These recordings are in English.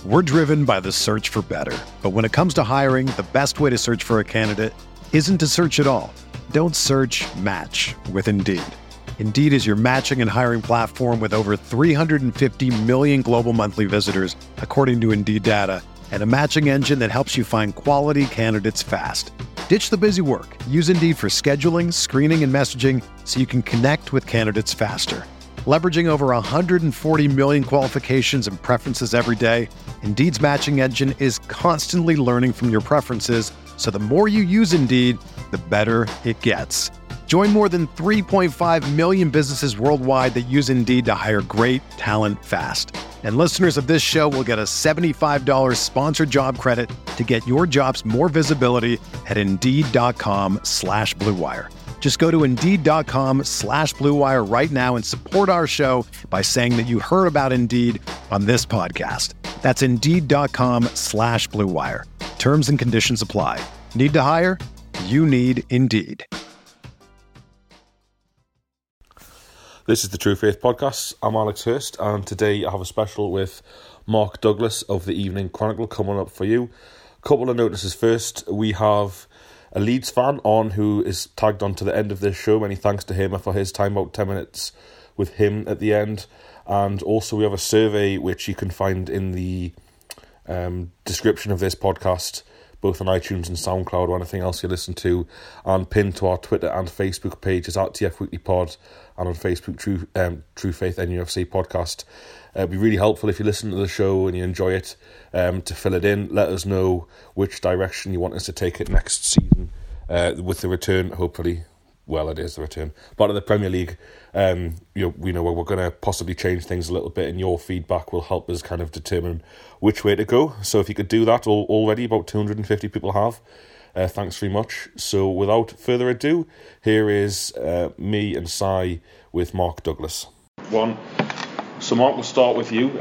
We're driven by the search for better. But when it comes to hiring, the best way to search for a candidate isn't to search at all. Don't search, match with Indeed. Indeed is your matching and hiring platform with over 350 million global monthly visitors, according to Indeed data, and a matching engine that helps you find quality candidates fast. Ditch the busy work. Use Indeed for scheduling, screening, and messaging so you can connect with candidates faster. Leveraging over 140 million qualifications and preferences every day, Indeed's matching engine is constantly learning from your preferences, so the more you use Indeed, the better it gets. Join more than 3.5 million businesses worldwide that use Indeed to hire great talent fast. And listeners of this show will get a $75 sponsored job credit to get your jobs more visibility at Indeed.com/Blue Wire. Just go to Indeed.com/Blue Wire right now and support our show by saying that you heard about Indeed on this podcast. That's Indeed.com/Blue Wire. Terms and conditions apply. Need to hire? You need Indeed. This is the True Faith Podcast. I'm Alex Hurst, and today I have a special with Mark Douglas of the Evening Chronicle coming up for you. A couple of notices first. We have a Leeds fan on who is tagged on to the end of this show. Many thanks to him for his time, about 10 minutes with him at the end. And also we have a survey which you can find in the description of this podcast, both on iTunes and SoundCloud or anything else you listen to, and pinned to our Twitter and Facebook pages at TF Weekly Pod, and on Facebook, True Faith NUFC Podcast. It'd be really helpful if you listen to the show and you enjoy it, to fill it in. Let us know which direction you want us to take it next season, with the return, hopefully. Well, it is the return. But in the Premier League, we know we're going to possibly change things a little bit, and your feedback will help us kind of determine which way to go. So if you could do that, already about 250 people have. Thanks very much. So without further ado, here is me and Si with Mark Douglas. So Mark, we'll start with you.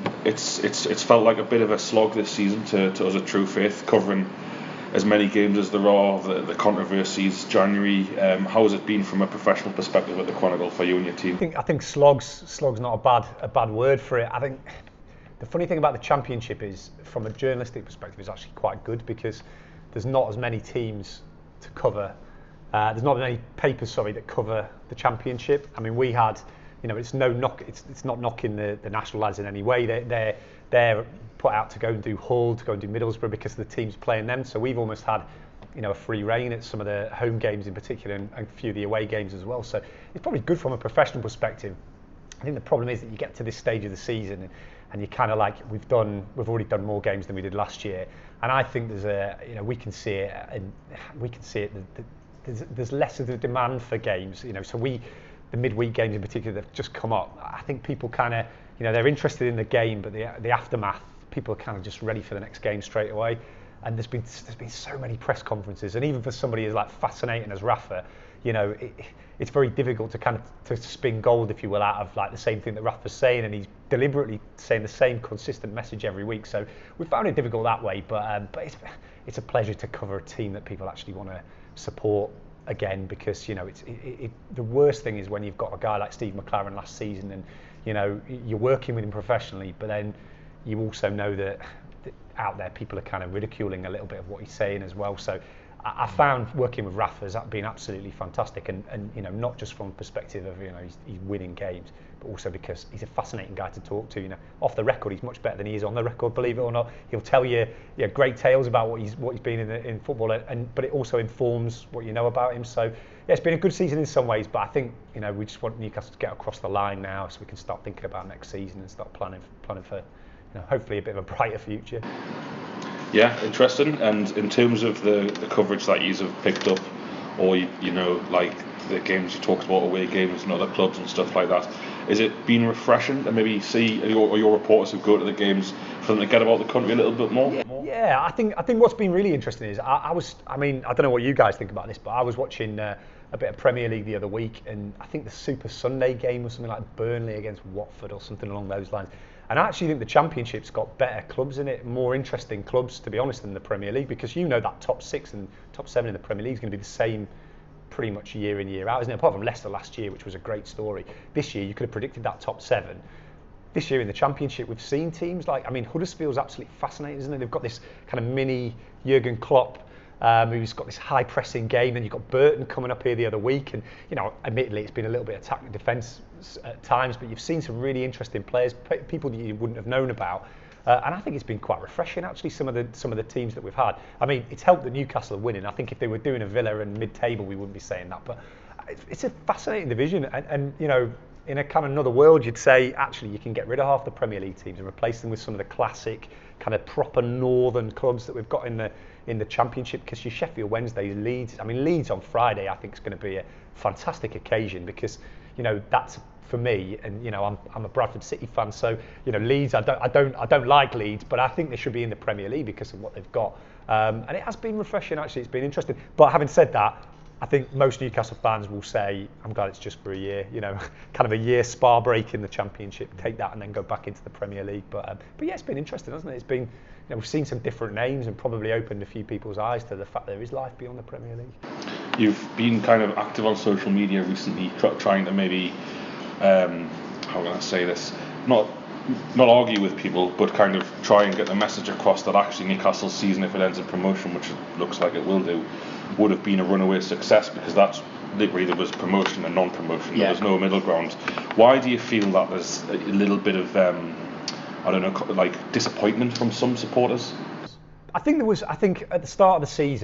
It's felt like a bit of a slog this season to us at True Faith, covering as many games as there are, the controversies, January. How has it been from a professional perspective at the Chronicle for you and your team? I think slog's not a bad word for it. I think the funny thing about the Championship is, from a journalistic perspective, it's actually quite good because there's not as many teams to cover. There's not many papers, that cover the Championship. I mean, we had, it's no knock. It's not knocking the national lads in any way. They're put out to go and do Hull, to go and do Middlesbrough because the team's playing them. So we've almost had, a free reign at some of the home games in particular, and a few of the away games as well. So it's probably good from a professional perspective. I think the problem is that you get to this stage of the season and you're kind of like, we've already done more games than we did last year. And I think we can see it, and we can see it. There's less of the demand for games, So the midweek games in particular that have just come up. I think people kind of, they're interested in the game, but the aftermath, people are kind of just ready for the next game straight away. And there's been so many press conferences, and even for somebody as fascinating as Rafa, it's very difficult to spin gold, if you will, out of the same thing that Rafa's saying, and he's deliberately saying the same consistent message every week. So we found it difficult that way, but it's a pleasure to cover a team that people actually want to support again, because the worst thing is when you've got a guy like Steve McLaren last season, and you're working with him professionally, but then you also know that out there people are kind of ridiculing a little bit of what he's saying as well. So I found working with Rafa as being absolutely fantastic, and not just from the perspective of he's winning games, but also because he's a fascinating guy to talk to. Off the record he's much better than he is on the record, believe it or not. He'll tell you great tales about what he's been in football, but it also informs what you know about him. So yeah, it's been a good season in some ways, but I think we just want Newcastle to get across the line now, so we can start thinking about next season and start planning for hopefully a bit of a brighter future. Yeah, interesting. And in terms of the coverage that you have picked up, or like the games you talked about, away games and other clubs and stuff like that, is it been refreshing to maybe see your reporters who go to the games for them to get about the country a little bit more? Yeah, I think what's been really interesting is I don't know what you guys think about this, but I was watching a bit of Premier League the other week, and I think the Super Sunday game was something like Burnley against Watford or something along those lines. And I actually think the Championship's got better clubs in it, more interesting clubs, to be honest, than the Premier League, because that top 6 and top 7 in the Premier League is going to be the same pretty much year in, year out, isn't it? Apart from Leicester last year, which was a great story. This year, you could have predicted that top 7. this year in the Championship, we've seen teams like, Huddersfield's absolutely fascinating, isn't it? They've got this kind of mini Jurgen Klopp, who's got this high pressing game, and you've got Burton coming up here the other week, and admittedly it's been a little bit attack and defence at times, but you've seen some really interesting players, people that you wouldn't have known about. And I think it's been quite refreshing, actually, some of the teams that we've had. It's helped that Newcastle are winning. I think if they were doing a Villa and mid-table, we wouldn't be saying that. But it's a fascinating division, and in a kind of another world, you'd say actually you can get rid of half the Premier League teams and replace them with some of the classic kind of proper northern clubs that we've got in the Championship. Because your Sheffield Wednesday, Leeds. Leeds on Friday, I think is going to be a fantastic occasion because that's. For me, and I'm a Bradford City fan, so Leeds. I don't like Leeds, but I think they should be in the Premier League because of what they've got. And it has been refreshing, actually. It's been interesting. But having said that, I think most Newcastle fans will say, "I'm glad it's just for a year." Kind of a year spa break in the Championship, take that, and then go back into the Premier League. But yeah, it's been interesting, hasn't it? It's been. We've seen some different names and probably opened a few people's eyes to the fact there is life beyond the Premier League. You've been kind of active on social media recently, trying to maybe. How can I say this? Not argue with people, but kind of try and get the message across that actually Newcastle's season, if it ends in promotion, which it looks like it will do, would have been a runaway success because that's literally there was promotion and non-promotion. Yeah. There was no middle ground. Why do you feel that there's a little bit of disappointment from some supporters? I think at the start of the season,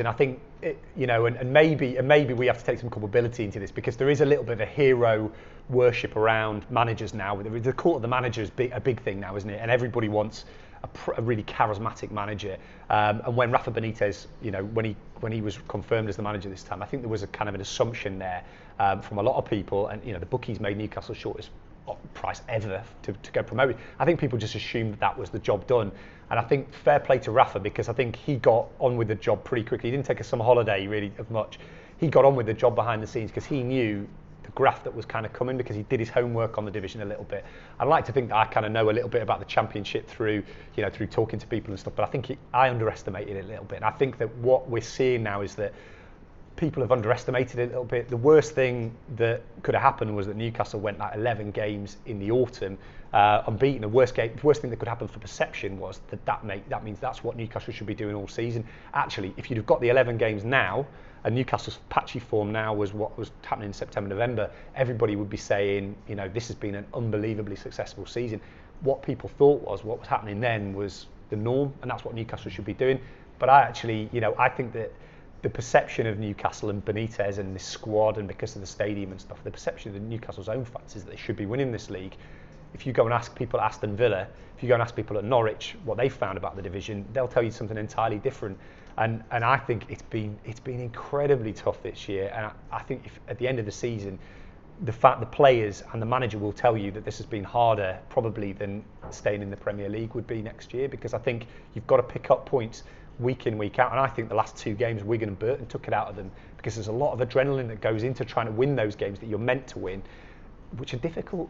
and maybe we have to take some culpability into this because there is a little bit of a hero worship around managers now. The cult of the manager is a big thing now, isn't it? And everybody wants a really charismatic manager. And when Rafa Benitez, when he was confirmed as the manager this time, I think there was a kind of an assumption there from a lot of people. And the bookies made Newcastle shortest price ever to go promoted. I think people just assumed that was the job done. And I think fair play to Rafa because I think he got on with the job pretty quickly. He didn't take a summer holiday really of much. He got on with the job behind the scenes because he knew the graft that was kind of coming because he did his homework on the division a little bit. I'd like to think that I kind of know a little bit about the Championship through talking to people and stuff, but I think I underestimated it a little bit. And I think that what we're seeing now is that people have underestimated it a little bit. The worst thing that could have happened was that Newcastle went 11 games in the autumn unbeaten. The worst thing that could happen for perception was that means that's what Newcastle should be doing all season. Actually, if you'd have got the 11 games now, and Newcastle's patchy form now was what was happening in September, November, everybody would be saying, this has been an unbelievably successful season. What people thought was what was happening then was the norm, and that's what Newcastle should be doing. But I actually, I think that the perception of Newcastle and Benitez and this squad, and because of the stadium and stuff, the perception of Newcastle's own fans is that they should be winning this league. If you go and ask people at Aston Villa, if you go and ask people at Norwich what they found about the division, they'll tell you something entirely different. And I think it's been incredibly tough this year. And I think if at the end of the season, the players and the manager will tell you that this has been harder probably than staying in the Premier League would be next year, because I think you've got to pick up points week in, week out. And I think the last two games, Wigan and Burton took it out of them, because there's a lot of adrenaline that goes into trying to win those games that you're meant to win, which are difficult.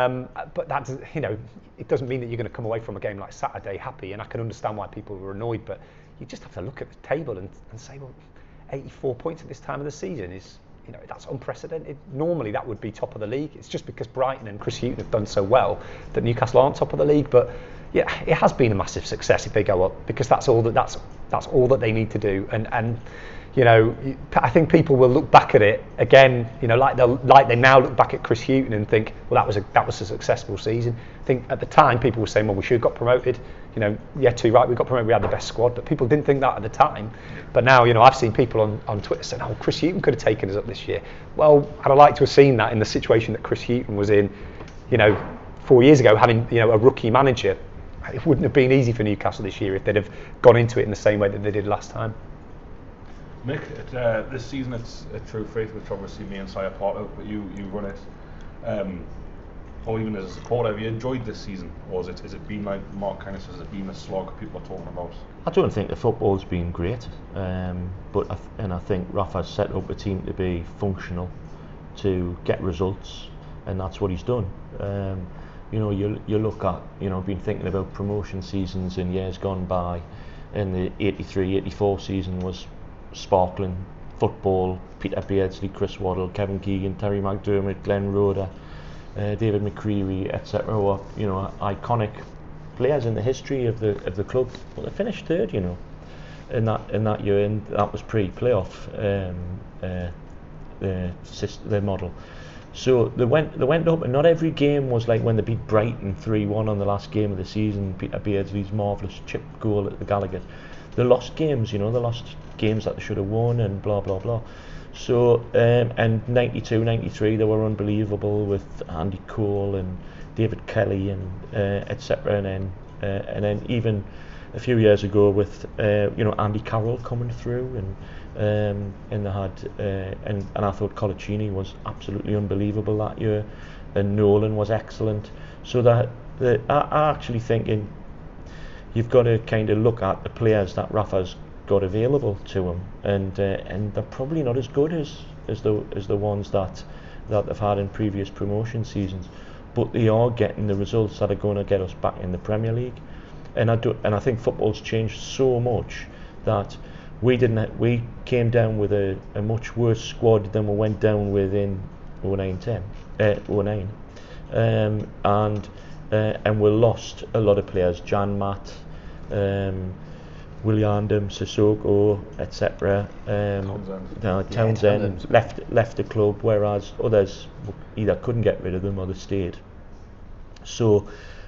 But that doesn't, it doesn't mean that you're going to come away from a game like Saturday happy. And I can understand why people were annoyed, but you just have to look at the table and say, well, 84 points at this time of the season is, that's unprecedented. Normally that would be top of the league. It's just because Brighton and Chris Hughton have done so well that Newcastle aren't top of the league. But yeah, it has been a massive success if they go up, because that's all that they need to do. And I think people will look back at it again, like they now look back at Chris Hughton and think, well, that was a successful season. I think at the time people were saying, well, we should have got promoted. Yeah, too right, we got promoted, we had the best squad, but people didn't think that at the time. But now, I've seen people on Twitter saying, oh, Chris Hughton could have taken us up this year. Well, I'd have liked to have seen that in the situation that Chris Hughton was in, 4 years ago, having, a rookie manager. It wouldn't have been easy for Newcastle this year if they'd have gone into it in the same way that they did last time. Mick, this season it's a True Faith, which obviously me and Si are part of, but you run it. Or even as a supporter, have you enjoyed this season, or has it been like Mark kind of says, has it been a slog people are talking about? I don't think the football's been great, but I think Rafa's set up a team to be functional, to get results, and that's what he's done. You look at, been thinking about promotion seasons in years gone by, and the 83-84 season was sparkling football. Peter Beardsley, Chris Waddle, Kevin Keegan, Terry McDermott, Glenn Roeder. David McCreery, etc., who are, you know, iconic players in the history of the club. Well, they finished third, you know, in that year, and that was pre-playoff the model. So they went up, and not every game was like when they beat Brighton 3-1 on the last game of the season. Peter Beardsley's marvellous chip goal at the Gallagher. They lost games, you know, they lost games that they should have won, and blah blah blah. So and 92, 93 they were unbelievable with Andy Cole and David Kelly and etc. And then even a few years ago with you know, Andy Carroll coming through, and they had and I thought Colaccini was absolutely unbelievable that year, and Nolan was excellent. So that I actually think you've got to kind of look at the players that Rafa's got available to him, and they're probably not as good as the ones that they've had in previous promotion seasons, but they are getting the results that are going to get us back in the Premier League. And I think football's changed so much that we came down with a much worse squad than we went down with in 09, and we lost a lot of players. Jan Matt, Williandum, Sissoko, etc. Townsend left the club, whereas others either couldn't get rid of them or they stayed. So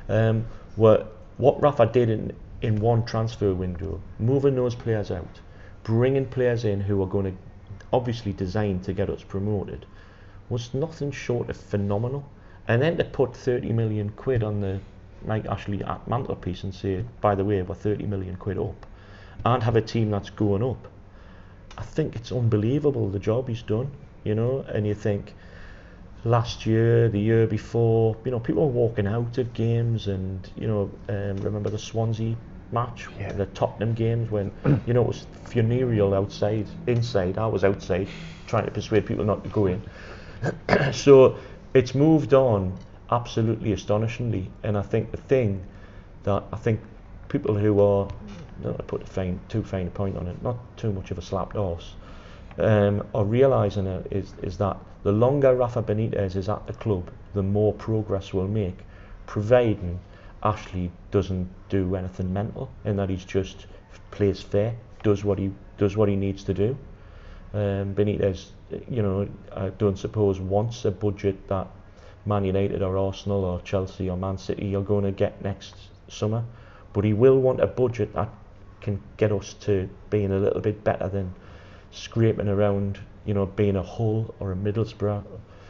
what Rafa did in one transfer window, moving those players out, bringing players in who are going to obviously designed to get us promoted, was nothing short of phenomenal. And then to put 30 million quid on the Mike Ashley mantelpiece and say, by the way, we're 30 million quid up, and have a team that's going up, I think it's unbelievable the job he's done, you know. And you think last year, the year before, you know, people were walking out of games, and you know, remember the Swansea match, the Tottenham games, when you know, it was funereal inside. I was outside trying to persuade people not to go in. So it's moved on absolutely astonishingly, and I think the thing that I think people who are, not to put too fine a point on it, not too much of a slapped horse, are realising is that the longer Rafa Benitez is at the club, the more progress we'll make, providing Ashley doesn't do anything mental, and that he's just plays fair, does what he needs to do. Benitez, you know, I don't suppose wants a budget that Man United or Arsenal or Chelsea or Man City are going to get next summer, but he will want a budget that can get us to being a little bit better than scraping around, you know, being a Hull or a Middlesbrough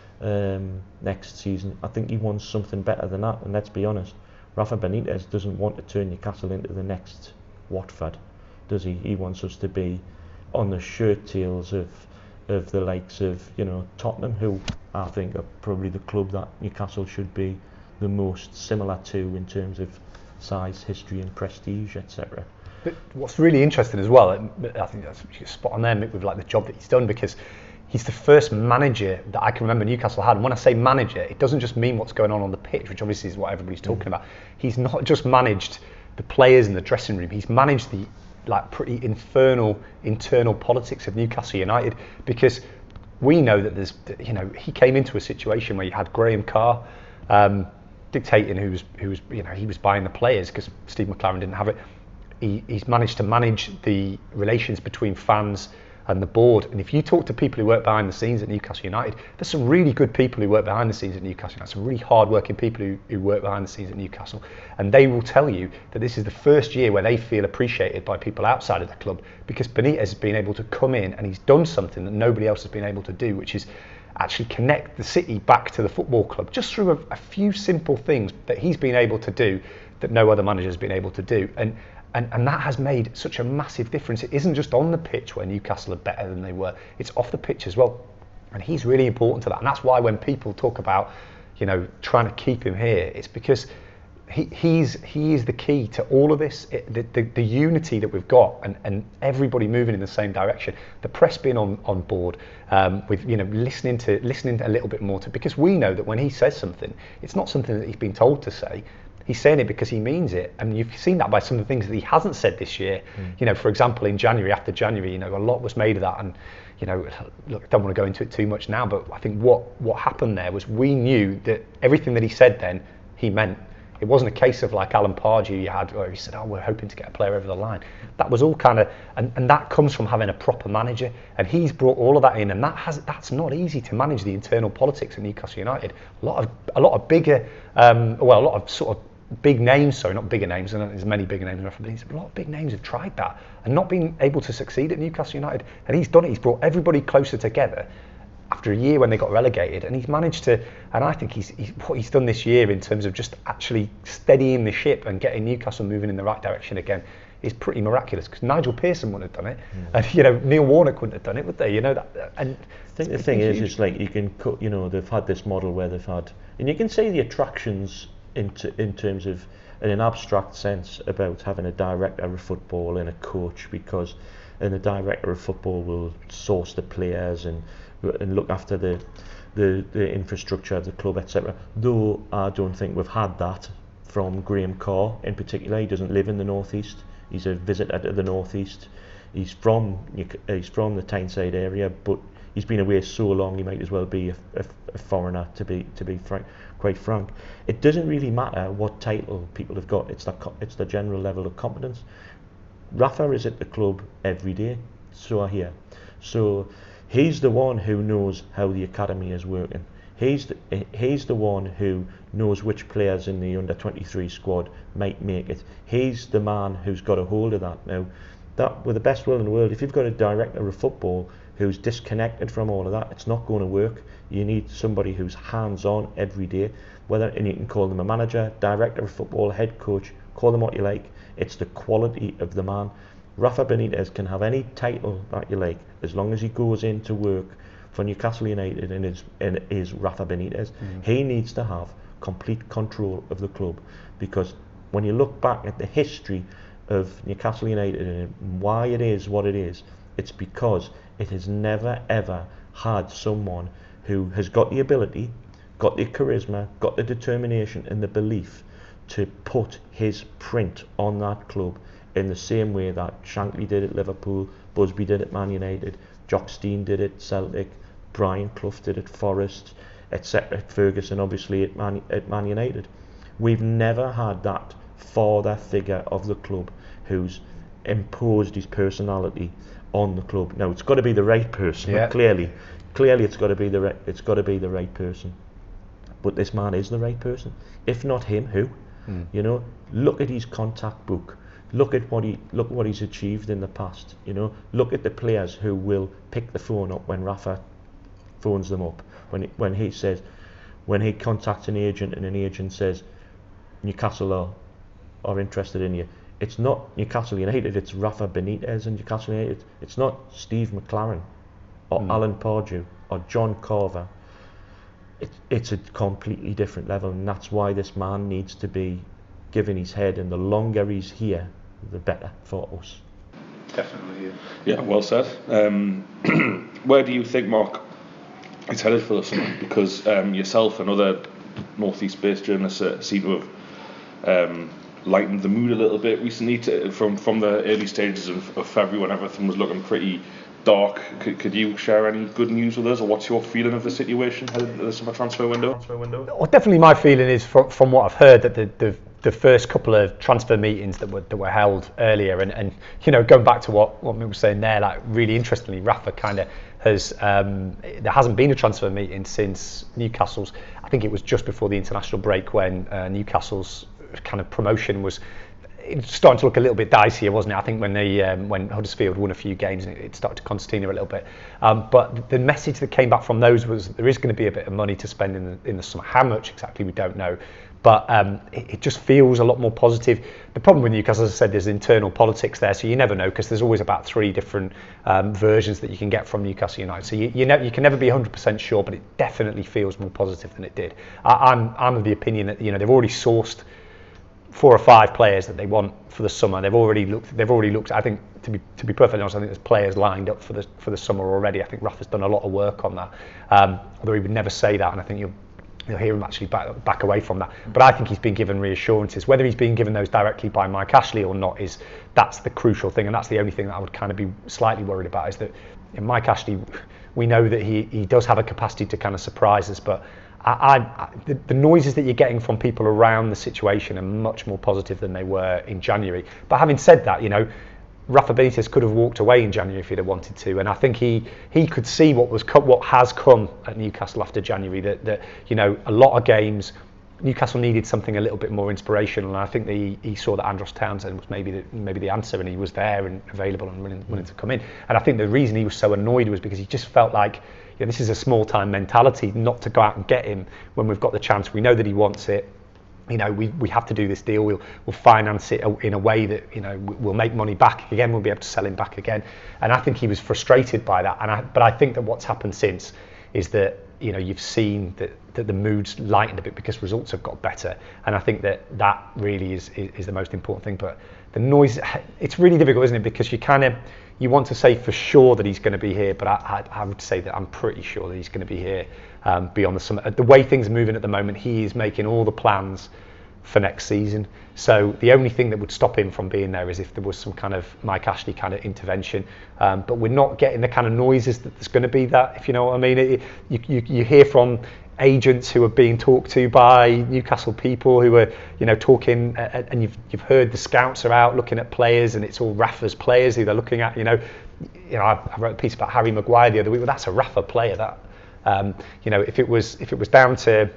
next season. I think he wants something better than that, and let's be honest, Rafa Benitez doesn't want to turn Newcastle into the next Watford, does he? He wants us to be on the shirt tails of the likes of, you know, Tottenham, who I think are probably the club that Newcastle should be the most similar to in terms of size, history and prestige, etc. But what's really interesting as well, I think that's spot on there, Mick, with like the job that he's done, because he's the first manager that I can remember Newcastle had. And when I say manager, it doesn't just mean what's going on the pitch, which obviously is what everybody's talking about. He's not just managed the players in the dressing room, he's managed the like pretty infernal internal politics of Newcastle United, because we know that there's, you know, he came into a situation where you had Graham Carr dictating who was you know, he was buying the players because Steve McLaren didn't have it. He's managed to manage the relations between fans and the board. And if you talk to people who work behind the scenes at Newcastle United, there's some really good people who work behind the scenes at Newcastle United, some really hard-working people who work behind the scenes at Newcastle. And they will tell you that this is the first year where they feel appreciated by people outside of the club, because Benitez has been able to come in and he's done something that nobody else has been able to do, which is actually connect the city back to the football club, just through a few simple things that he's been able to do that no other manager has been able to do. And that has made such a massive difference. It isn't just on the pitch where Newcastle are better than they were, it's off the pitch as well. And he's really important to that. And that's why when people talk about, you know, trying to keep him here, it's because he is the key to all of this. The unity that we've got, and everybody moving in the same direction. The press being on board, with, you know, listening a little bit more to, because we know that when he says something, it's not something that he's been told to say. He's saying it because he means it, and you've seen that by some of the things that he hasn't said this year. You know, for example, in January, after January, you know, a lot was made of that, and you know, look, I don't want to go into it too much now, but I think what happened there was we knew that everything that he said then, he meant. It wasn't a case of like Alan Pardew you had, where he said, "Oh, we're hoping to get a player over the line." That was all kind of, and that comes from having a proper manager, and he's brought all of that in, and that's not easy to manage the internal politics at Newcastle United. A lot of bigger, a lot of sort of big names, sorry, not bigger names, and there's many bigger names, but a lot of big names have tried that and not been able to succeed at Newcastle United, and he's done it. He's brought everybody closer together after a year when they got relegated, and he's managed to, and I think he's what he's done this year in terms of just actually steadying the ship and getting Newcastle moving in the right direction again is pretty miraculous, because Nigel Pearson wouldn't have done it, and you know, Neil Warnock wouldn't have done it, would they? You know that, and I think the thing is, it's like you can cut, you know, they've had this model where they've had, and you can see the attractions in terms of, in an abstract sense, about having a director of football and a coach, because the director of football will source the players and look after the infrastructure of the club, etc. Though I don't think we've had that from Graham Carr in particular. He doesn't live in the northeast. He's a visitor to the northeast. He's from the Tyneside area, but he's been away so long he might as well be a foreigner, to be quite frank. It doesn't really matter what title people have got. It's the general level of competence. Rafa is at the club every day, so I hear. So he's the one who knows how the academy is working. He's the one who knows which players in the under-23 squad might make it. He's the man who's got a hold of that now. That, with the best will in the world, if you've got a director of football who's disconnected from all of that, it's not going to work. You need somebody who's hands-on every day, and you can call them a manager, director of football, head coach, call them what you like. It's the quality of the man. Rafa Benitez can have any title that you like, as long as he goes in to work for Newcastle United and is Rafa Benitez. He needs to have complete control of the club, because when you look back at the history of Newcastle United and why it is what it is, it's because it has never ever had someone who has got the ability, got the charisma, got the determination and the belief to put his print on that club in the same way that Shankly did at Liverpool, Busby did at Man United, Jock Stein did at Celtic, Brian Clough did at Forest, etc. Ferguson obviously at Man United. We've never had that father figure of the club who's imposed his personality on the club. Now it's got to be the right person. Yeah. Clearly it's got to be the right person. But this man is the right person. If not him, who? You know, look at his contact book. Look at what he's achieved in the past. You know, look at the players who will pick the phone up when Rafa phones them up. When he contacts an agent and an agent says Newcastle are interested in you. It's not Newcastle United. It's Rafa Benitez and Newcastle United. It's not Steve McLaren or Alan Pardew or John Carver. It's a completely different level, and that's why this man needs to be given his head, and the longer he's here, the better for us. Definitely, yeah, well said. Where do you think, Mark, it's headed for the summer? Because yourself and other northeast-based journalists seem to have lightened the mood a little bit recently from the early stages of February, when everything was looking pretty dark. Could you share any good news with us, or what's your feeling of the situation headed into the summer transfer window? Well, definitely my feeling is from what I've heard that the first couple of transfer meetings that were held earlier, and you know, going back to what Mick was saying there, like really interestingly, Rafa kind of has there hasn't been a transfer meeting since Newcastle's. I think it was just before the international break when Newcastle's kind of promotion was starting to look a little bit dicier, wasn't it? I think when Huddersfield won a few games, it started to concertina a little bit. But the message that came back from those was there is going to be a bit of money to spend in the summer. How much exactly, we don't know. But it just feels a lot more positive. The problem with Newcastle, as I said, there's internal politics there, so you never know, because there's always about 3 different versions that you can get from Newcastle United. So you can never be 100% sure, but it definitely feels more positive than it did. I'm of the opinion that, you know, they've already sourced 4 or 5 players that they want for the summer. They've already looked. I think, to be perfectly honest, I think there's players lined up for the summer already. I think Rafa's done a lot of work on that. Although he would never say that, and I think you'll you'll hear him actually back away from that. But I think he's been given reassurances. Whether he's been given those directly by Mike Ashley or not, that's the crucial thing, and that's the only thing that I would kind of be slightly worried about, is that Mike Ashley, we know that he does have a capacity to kind of surprise us, but the noises that you're getting from people around the situation are much more positive than they were in January. But having said that, Rafa Benitez could have walked away in January if he'd have wanted to, and I think he could see what has come at Newcastle after January. That a lot of games, Newcastle needed something a little bit more inspirational, and I think that he saw that Andros Townsend was maybe the answer, and he was there and available and willing to come in. And I think the reason he was so annoyed was because he just felt like this is a small time mentality, not to go out and get him when we've got the chance. We know that he wants it. We have to do this deal. We'll finance it in a way that we'll make money back again. We'll be able to sell him back again. And I think he was frustrated by that. But I think that what's happened since is that you've seen that the mood's lightened a bit because results have got better. And I think that really is the most important thing. But the noise, it's really difficult, isn't it? Because you want to say for sure that he's going to be here, but I would say that I'm pretty sure that he's going to be here beyond the summer. The way things are moving at the moment, he is making all the plans for next season. So the only thing that would stop him from being there is if there was some kind of Mike Ashley kind of intervention. But we're not getting the kind of noises that there's going to be that, if you know what I mean. You hear from agents who are being talked to by Newcastle people who are talking, and you've heard the scouts are out looking at players, and it's all Rafa's players who they're looking at. I wrote a piece about Harry Maguire the other week. Well, that's a Rafa player. That if it was down to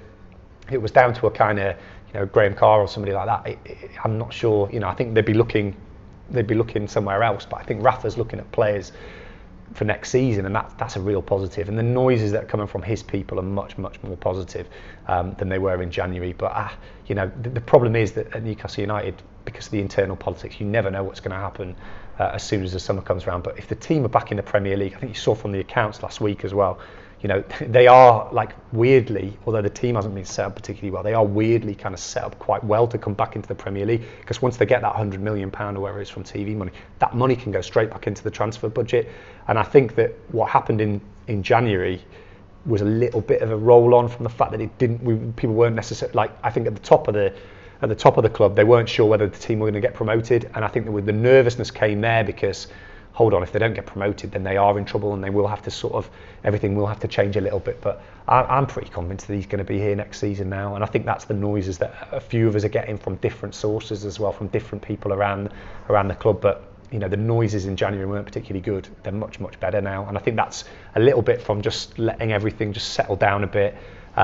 a kind of Graham Carr or somebody like that, I'm not sure. I think they'd be looking somewhere else. But I think Rafa's looking at players for next season, and that's a real positive. And the noises that are coming from his people are much, much more positive than they were in January. But the problem is that at Newcastle United, because of the internal politics, you never know what's going to happen as soon as the summer comes around. But if the team are back in the Premier League, I think you saw from the accounts last week as well, they are, like, weirdly, although the team hasn't been set up particularly well, they are weirdly kind of set up quite well to come back into the Premier League, because once they get that £100 million or whatever it is from TV money, that money can go straight back into the transfer budget. And I think that what happened in January was a little bit of a roll on from the fact that people weren't necessarily, like, I think at the top of the club, they weren't sure whether the team were going to get promoted, and I think that the nervousness came there because, hold on, if they don't get promoted, then they are in trouble, and they will have to everything will have to change a little bit. But I'm pretty convinced that he's going to be here next season now, and I think that's the noises that a few of us are getting from different sources as well, from different people around the club. But the noises in January weren't particularly good. They're much, much better now, and I think that's a little bit from just letting everything just settle down a bit,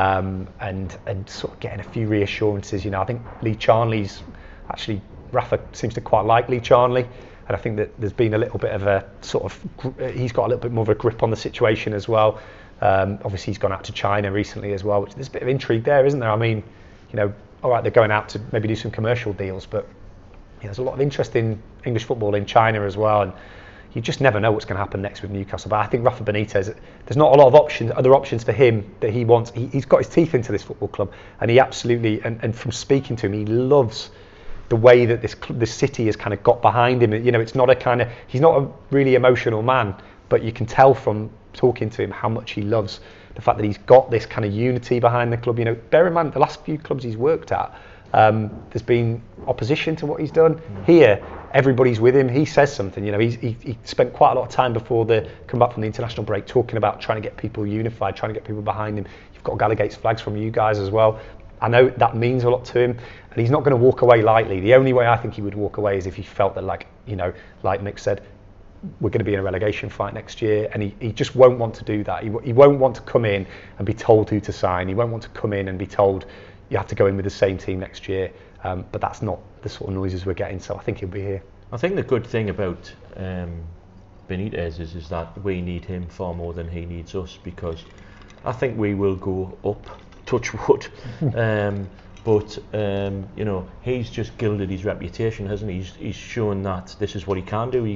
and sort of getting a few reassurances. I think Lee Charnley's actually, Rafa seems to quite like Lee Charnley. And I think that there's been a little bit of a he's got a little bit more of a grip on the situation as well. Obviously, he's gone out to China recently as well, which there's a bit of intrigue there, isn't there? I mean, all right, they're going out to maybe do some commercial deals, but there's a lot of interest in English football in China as well. And you just never know what's going to happen next with Newcastle. But I think Rafa Benitez, there's not a lot of other options for him that he wants. He's got his teeth into this football club, and he absolutely, and from speaking to him, he loves the way that this city has kind of got behind him. It's not he's not a really emotional man, but you can tell from talking to him how much he loves the fact that he's got this kind of unity behind the club. Bear in mind, the last few clubs he's worked at, there's been opposition to what he's done. Here, everybody's with him. He says something. He spent quite a lot of time before the come back from the international break talking about trying to get people unified, trying to get people behind him. You've got Gallagate's flags from you guys as well. I know that means a lot to him, and he's not going to walk away lightly. The only way I think he would walk away is if he felt that, like Mick said, we're going to be in a relegation fight next year, and he just won't want to do that. He won't want to come in and be told who to sign. He won't want to come in and be told you have to go in with the same team next year. But that's not the sort of noises we're getting, so I think he'll be here. I think the good thing about Benitez is that we need him far more than he needs us, because I think we will go up, touch wood, but he's just gilded his reputation, hasn't he? He's shown that this is what he can do.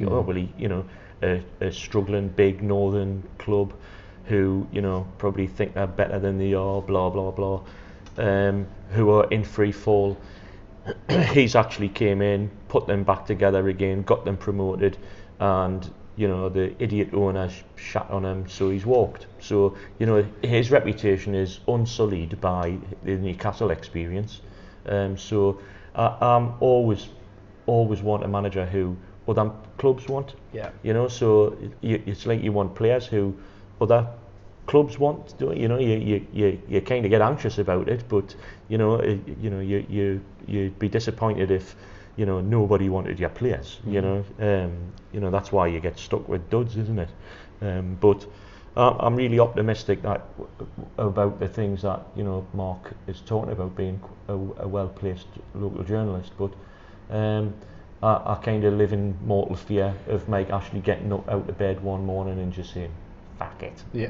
A struggling big northern club who probably think they're better than they are, blah blah blah, who are in free fall. He's actually came in, put them back together again, got them promoted, and you know, the idiot owner shat on him, so he's walked. So, you know, his reputation is unsullied by the Newcastle experience. So I'm always want a manager who other clubs want. Yeah. You know, so it's like you want players who other clubs want. You know, you kind of get anxious about it, but you know, you'd be disappointed if, you know, nobody wanted your players. You know, that's why you get stuck with duds, isn't it? But I'm really optimistic about the things that, you know, Mark is talking about, being a well-placed local journalist. But I kind of live in mortal fear of Mike Ashley getting up out of bed one morning and just saying, "Fuck it." Yeah.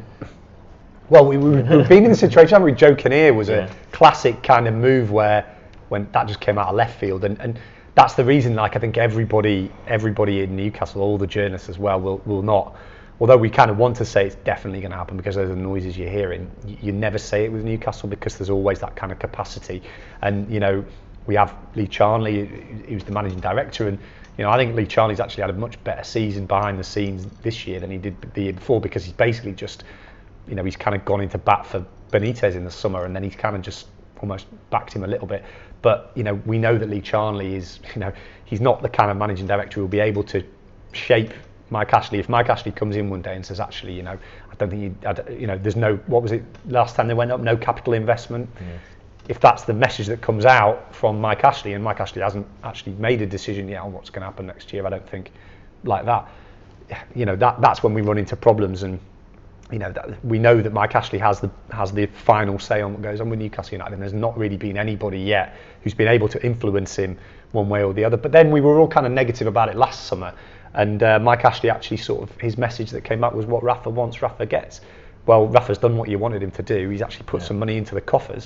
Well, we've been in the situation, haven't we? Joe Kinnear was a classic kind of move when that just came out of left field, and that's the reason. Like, I think everybody in Newcastle, all the journalists as well, will not. Although we kind of want to say it's definitely going to happen because of the noises you're hearing, you never say it with Newcastle because there's always that kind of capacity. And you know, we have Lee Charnley, who's the managing director, and you know, I think Lee Charnley's actually had a much better season behind the scenes this year than he did the year before, because he's basically just, you know, he's kind of gone into bat for Benitez in the summer, and then he's kind of just almost backed him a little bit. But you know, we know that Lee Charnley is, you know, he's not the kind of managing director who will be able to shape Mike Ashley. If Mike Ashley comes in one day and says, actually, you know, I don't think you know, there's no, what was it last time they went up, no capital investment. If that's the message that comes out from Mike Ashley, and Mike Ashley hasn't actually made a decision yet on what's going to happen next year, I don't think, like that, you know, that's when we run into problems. And you know, we know that Mike Ashley has the final say on what goes on with Newcastle United, and there's not really been anybody yet who's been able to influence him one way or the other. But then we were all kind of negative about it last summer, and Mike Ashley actually sort of, his message that came out was, what Rafa wants, Rafa gets. Well, Rafa's done what you wanted him to do. He's actually put some money into the coffers,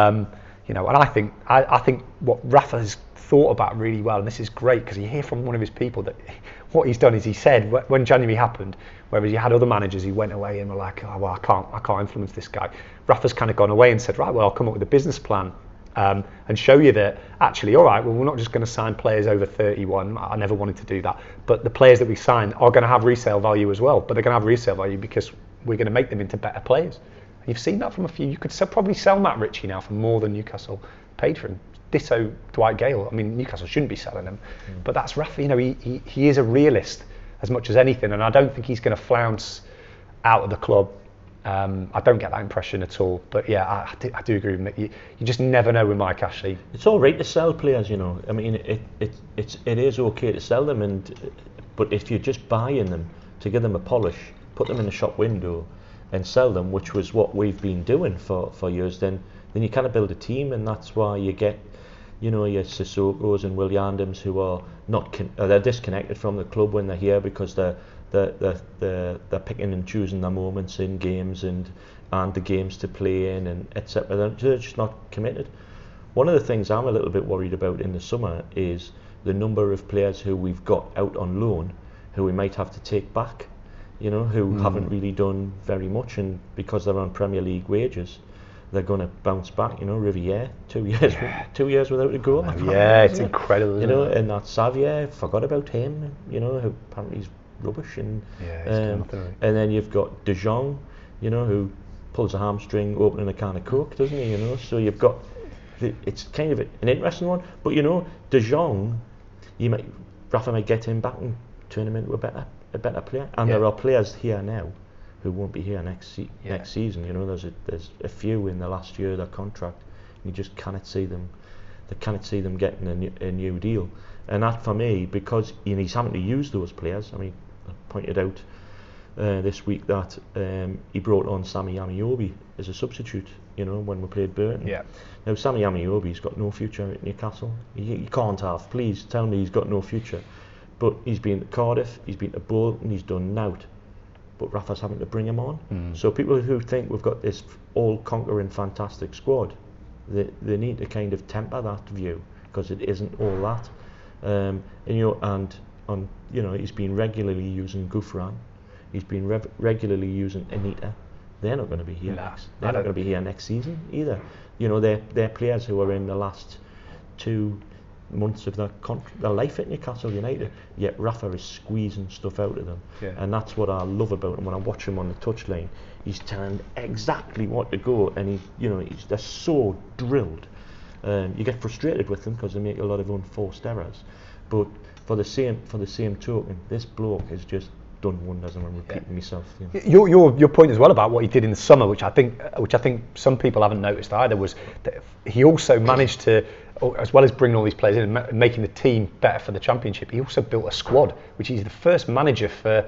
you know. And I think what Rafa's thought about really well, and this is great because you hear from one of his people that what he's done is, he said when January happened, whereas you had other managers who went away and were like, oh well, I can't influence this guy. Rafa's kind of gone away and said, right, well, I'll come up with a business plan and show you that actually, all right, well, we're not just going to sign players over 31. I never wanted to do that, but the players that we sign are going to have resale value as well. But they're going to have resale value because we're going to make them into better players. You've seen that from a few. You could probably sell Matt Ritchie now for more than Newcastle paid for him. Ditto Dwight Gale. I mean, Newcastle shouldn't be selling him, but that's Rafa. You know, he is a realist as much as anything, and I don't think he's going to flounce out of the club. I don't get that impression at all. But yeah, I do agree with Mick. You just never know with Mike Ashley. It's all right to sell players, you know. I mean, it is okay to sell them, but if you're just buying them to give them a polish, put them in the shop window and sell them, which was what we've been doing for years, then you kind of build a team, and that's why you get, you know, your Sissoko's and Williandams who are they're disconnected from the club when they're here because they're picking and choosing their moments in games and the games to play in and etc. They're just not committed. One of the things I'm a little bit worried about in the summer is the number of players who we've got out on loan who we might have to take back, you know, who haven't really done very much, and because they're on Premier League wages, they're going to bounce back. You know, Riviere, 2 years without a goal. Yeah, it's incredible. You know, and that Xavier, forgot about him. You know, who apparently he's rubbish, and and then you've got De Jong, you know, who pulls a hamstring opening a can of Coke, doesn't he? You know, so you've got it's kind of an interesting one. But you know, De Jong, Rafa might get him back and turn him into a better player. And there are players here now who won't be here next season. You know, there's a few in the last year of their contract, and you just cannot see them. They cannot see them getting a new deal. And that, for me, because he's having to use those players. I mean, I pointed out this week that he brought on Sammy Amiobi as a substitute, you know, when we played Burton. Yeah. Now, Sammy Amiobi's got no future at Newcastle. He can't have. Please tell me he's got no future. But he's been at Cardiff, he's been to Bolton, he's done nought. But Rafa's having to bring him on. So people who think we've got this all-conquering fantastic squad, they need to kind of temper that view, because it isn't all that. And he's been regularly using Gouffran, he's been regularly using Anita. They're not going to be here They're not going to be here next season either. You know, they're players who are in the last two months of their life at Newcastle United, yet Rafa is squeezing stuff out of them. Yeah. And that's what I love about him. When I watch him on the touchline, he's telling exactly what to go, and they're so drilled. You get frustrated with them because they make a lot of unforced errors, but for the same token, this bloke has just done wonders, and I'm repeating myself. Your point as well about what he did in the summer, which I think some people haven't noticed either, was that he also managed to, as well as bringing all these players in and making the team better for the Championship, he also built a squad, which he's the first manager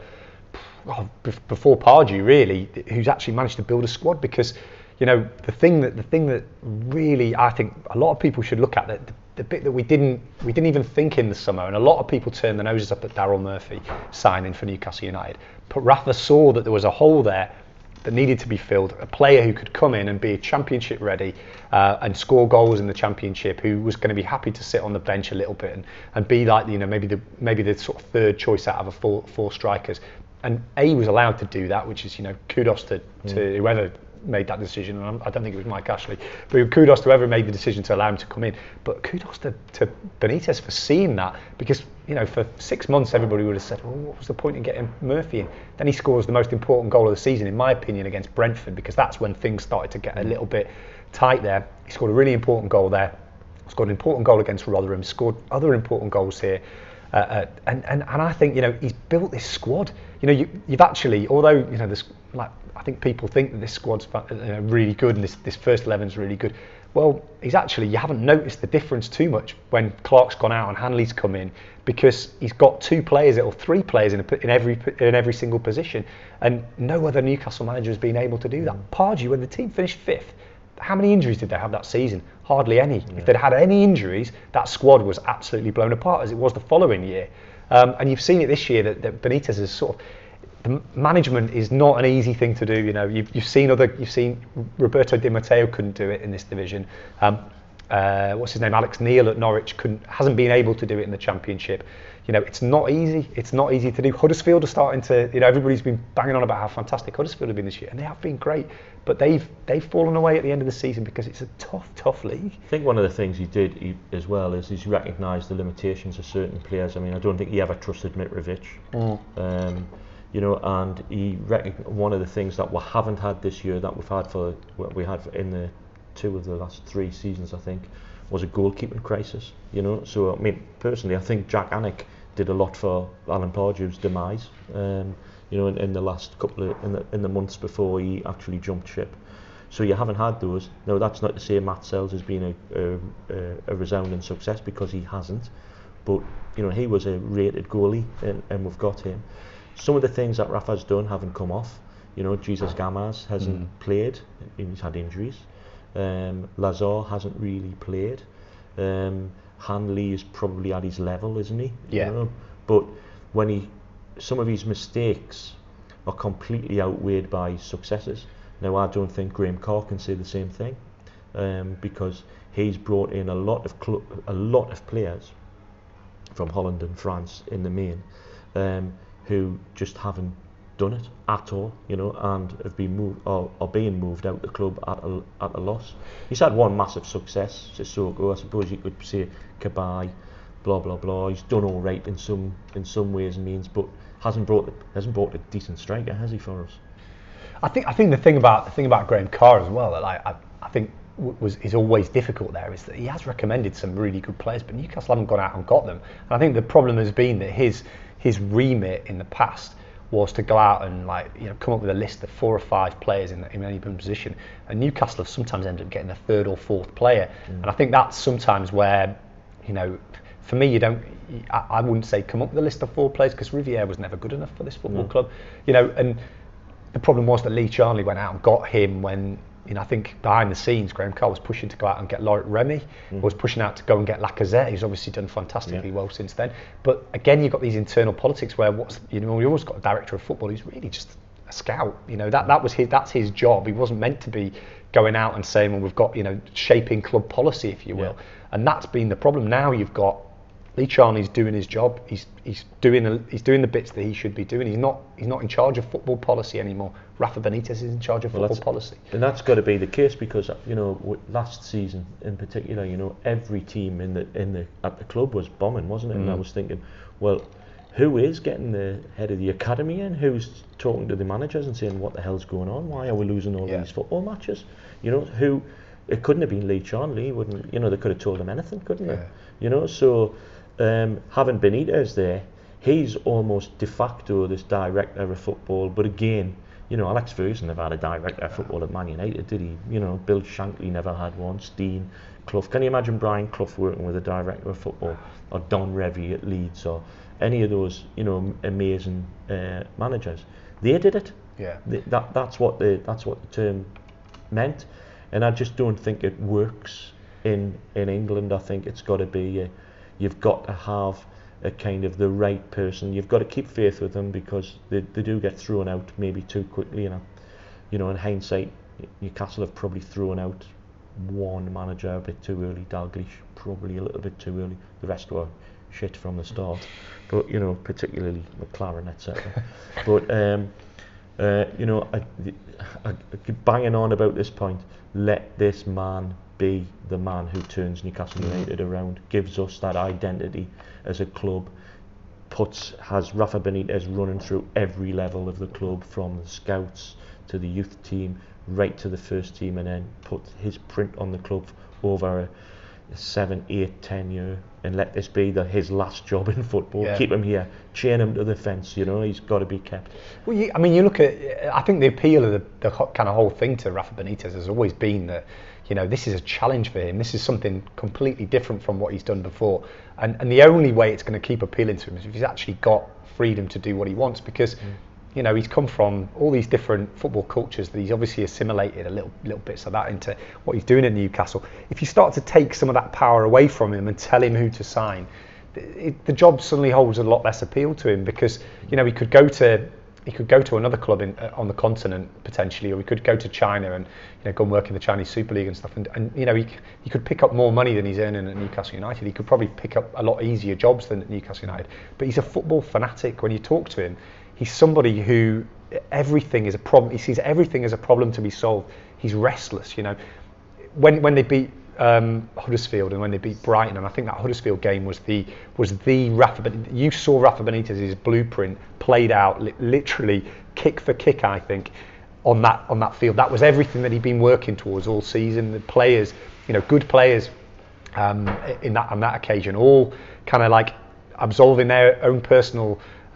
before Pardew really, who's actually managed to build a squad. Because the thing that really I think a lot of people should look at, the bit that we didn't even think in the summer, and a lot of people turned their noses up at Daryl Murphy signing for Newcastle United, but Rafa saw that there was a hole there that needed to be filled, a player who could come in and be Championship ready and score goals in the Championship, who was going to be happy to sit on the bench a little bit and be like maybe the sort of third choice out of a four strikers. And he was allowed to do that, which is kudos to whoever made that decision, and I don't think it was Mike Ashley, but kudos to whoever made the decision to allow him to come in. But kudos to Benitez for seeing that, because for 6 months everybody would have said, well, what was the point in getting Murphy in? Then he scores the most important goal of the season, in my opinion, against Brentford, because that's when things started to get a little bit tight there. He scored a really important goal there, scored an important goal against Rotherham, scored other important goals here, and I think he's built this squad. You've actually, although this, I think people think that this squad's really good and this first 11's really good. Well, you haven't noticed the difference too much when Clark's gone out and Hanley's come in, because he's got 2 players or 3 players in every single position, and no other Newcastle manager has been able to do that. Pardew, when the team finished 5th, how many injuries did they have that season? Hardly any. Yeah. If they'd had any injuries, that squad was absolutely blown apart, as it was the following year. And you've seen it this year that Benitez is sort of, the management is not an easy thing to do. You've seen Roberto Di Matteo couldn't do it in this division. What's his name? Alex Neil at Norwich hasn't been able to do it in the Championship. It's not easy. It's not easy to do. Huddersfield are starting to. Everybody's been banging on about how fantastic Huddersfield have been this year, and they have been great. But they've fallen away at the end of the season because it's a tough league. I think one of the things he did as well is he's recognised the limitations of certain players. I mean, I don't think he ever trusted Mitrovic. And he one of the things that we haven't had this year that we had in the 2 of the last 3 seasons, I think, was a goalkeeping crisis. So I mean, personally, I think Jack Annick did a lot for Alan Pardew's demise. In the last couple of in the months before he actually jumped ship. So you haven't had those. Now, that's not to say Matt Sells has been a resounding success, because he hasn't. But he was a rated goalie, and we've got him. Some of the things that Rafa's done haven't come off. Jesus Gamaz hasn't played. He's had injuries. Lazar hasn't really played. Hanley is probably at his level, isn't he? Yeah. But some of his mistakes are completely outweighed by successes. Now, I don't think Graham Carr can say the same thing, because he's brought in a lot of players from Holland and France in the main, who just haven't done it at all, and have been moved or are being moved out the club at a loss. He's had one massive success, Sissoko. I suppose you could say Cabaye, blah blah blah. He's done all right in some ways and means, but hasn't brought a decent striker, has he, for us? I think the thing about Graham Carr as well, that I think is always difficult there, is that he has recommended some really good players, but Newcastle haven't gone out and got them. And I think the problem has been that his remit in the past was to go out and come up with a list of 4 or 5 players in any given position, and Newcastle have sometimes ended up getting a 3rd or 4th player. And I think that's sometimes where, for me, I wouldn't say come up with a list of 4 players, because Riviere was never good enough for this football club, and the problem was that Lee Charnley went out and got him when, I think behind the scenes Graham Carr was pushing to go out and get Loic Remy, was pushing out to go and get Lacazette, who's obviously done fantastically well since then. But again, you've got these internal politics where you always got a director of football who's really just a scout. That's his job. He wasn't meant to be going out and saying, well, we've got shaping club policy, if you will. And that's been the problem. Now you've got Lee Charnley's doing his job. He's doing the bits that he should be doing. He's not in charge of football policy anymore. Rafa Benitez is in charge of football policy. And that's got to be the case because last season in particular, every team at the club was bombing, wasn't it? And I was thinking, well, who is getting the head of the academy in? Who's talking to the managers and saying what the hell's going on? Why are we losing all these football matches? Who? It couldn't have been Lee Charnley. He wouldn't. They could have told him anything, couldn't they? So. Having Benitez there, he's almost de facto this director of football. But again, Alex Ferguson never had a director of football at Man United, did he? Bill Shankly never had one. Steen, Clough. Can you imagine Brian Clough working with a director of football, or Don Revie at Leeds, or any of those, amazing managers? They did it. Yeah. That's what the term meant, and I just don't think it works in England. I think it's got to be. You've got to have a kind of the right person. You've got to keep faith with them because they do get thrown out maybe too quickly. In hindsight, Newcastle have probably thrown out one manager a bit too early. Dalglish probably a little bit too early. The rest were shit from the start, but particularly McLaren, etc. But I keep banging on about this point. Let this man be the man who turns Newcastle United around, gives us that identity as a club, has Rafa Benitez running through every level of the club, from the scouts to the youth team, right to the first team, and then put his print on the club over a 7, 8, 10 year, and let this be his last job in football. Yeah. Keep him here, chain him to the fence. He's got to be kept. Well, you look at. I think the appeal of the kind of whole thing to Rafa Benitez has always been that. This is a challenge for him. This is something completely different from what he's done before. And the only way it's going to keep appealing to him is if he's actually got freedom to do what he wants, because, he's come from all these different football cultures that he's obviously assimilated a little bits of that into what he's doing in Newcastle. If you start to take some of that power away from him and tell him who to sign, the job suddenly holds a lot less appeal to him, because, he could go to another club on the continent potentially, or he could go to China and go and work in the Chinese Super League and stuff. And he could pick up more money than he's earning at Newcastle United. He could probably pick up a lot easier jobs than at Newcastle United. But he's a football fanatic. When you talk to him, he's somebody who everything is a problem. He sees everything as a problem to be solved. He's restless. When they beat Huddersfield and when they beat Brighton, and I think that Huddersfield game was the Rafa. But you saw Rafa Benitez's blueprint played out literally kick for kick. I think on that field, that was everything that he'd been working towards all season. The players, good players, on that occasion, all kind of like absolving their own personal.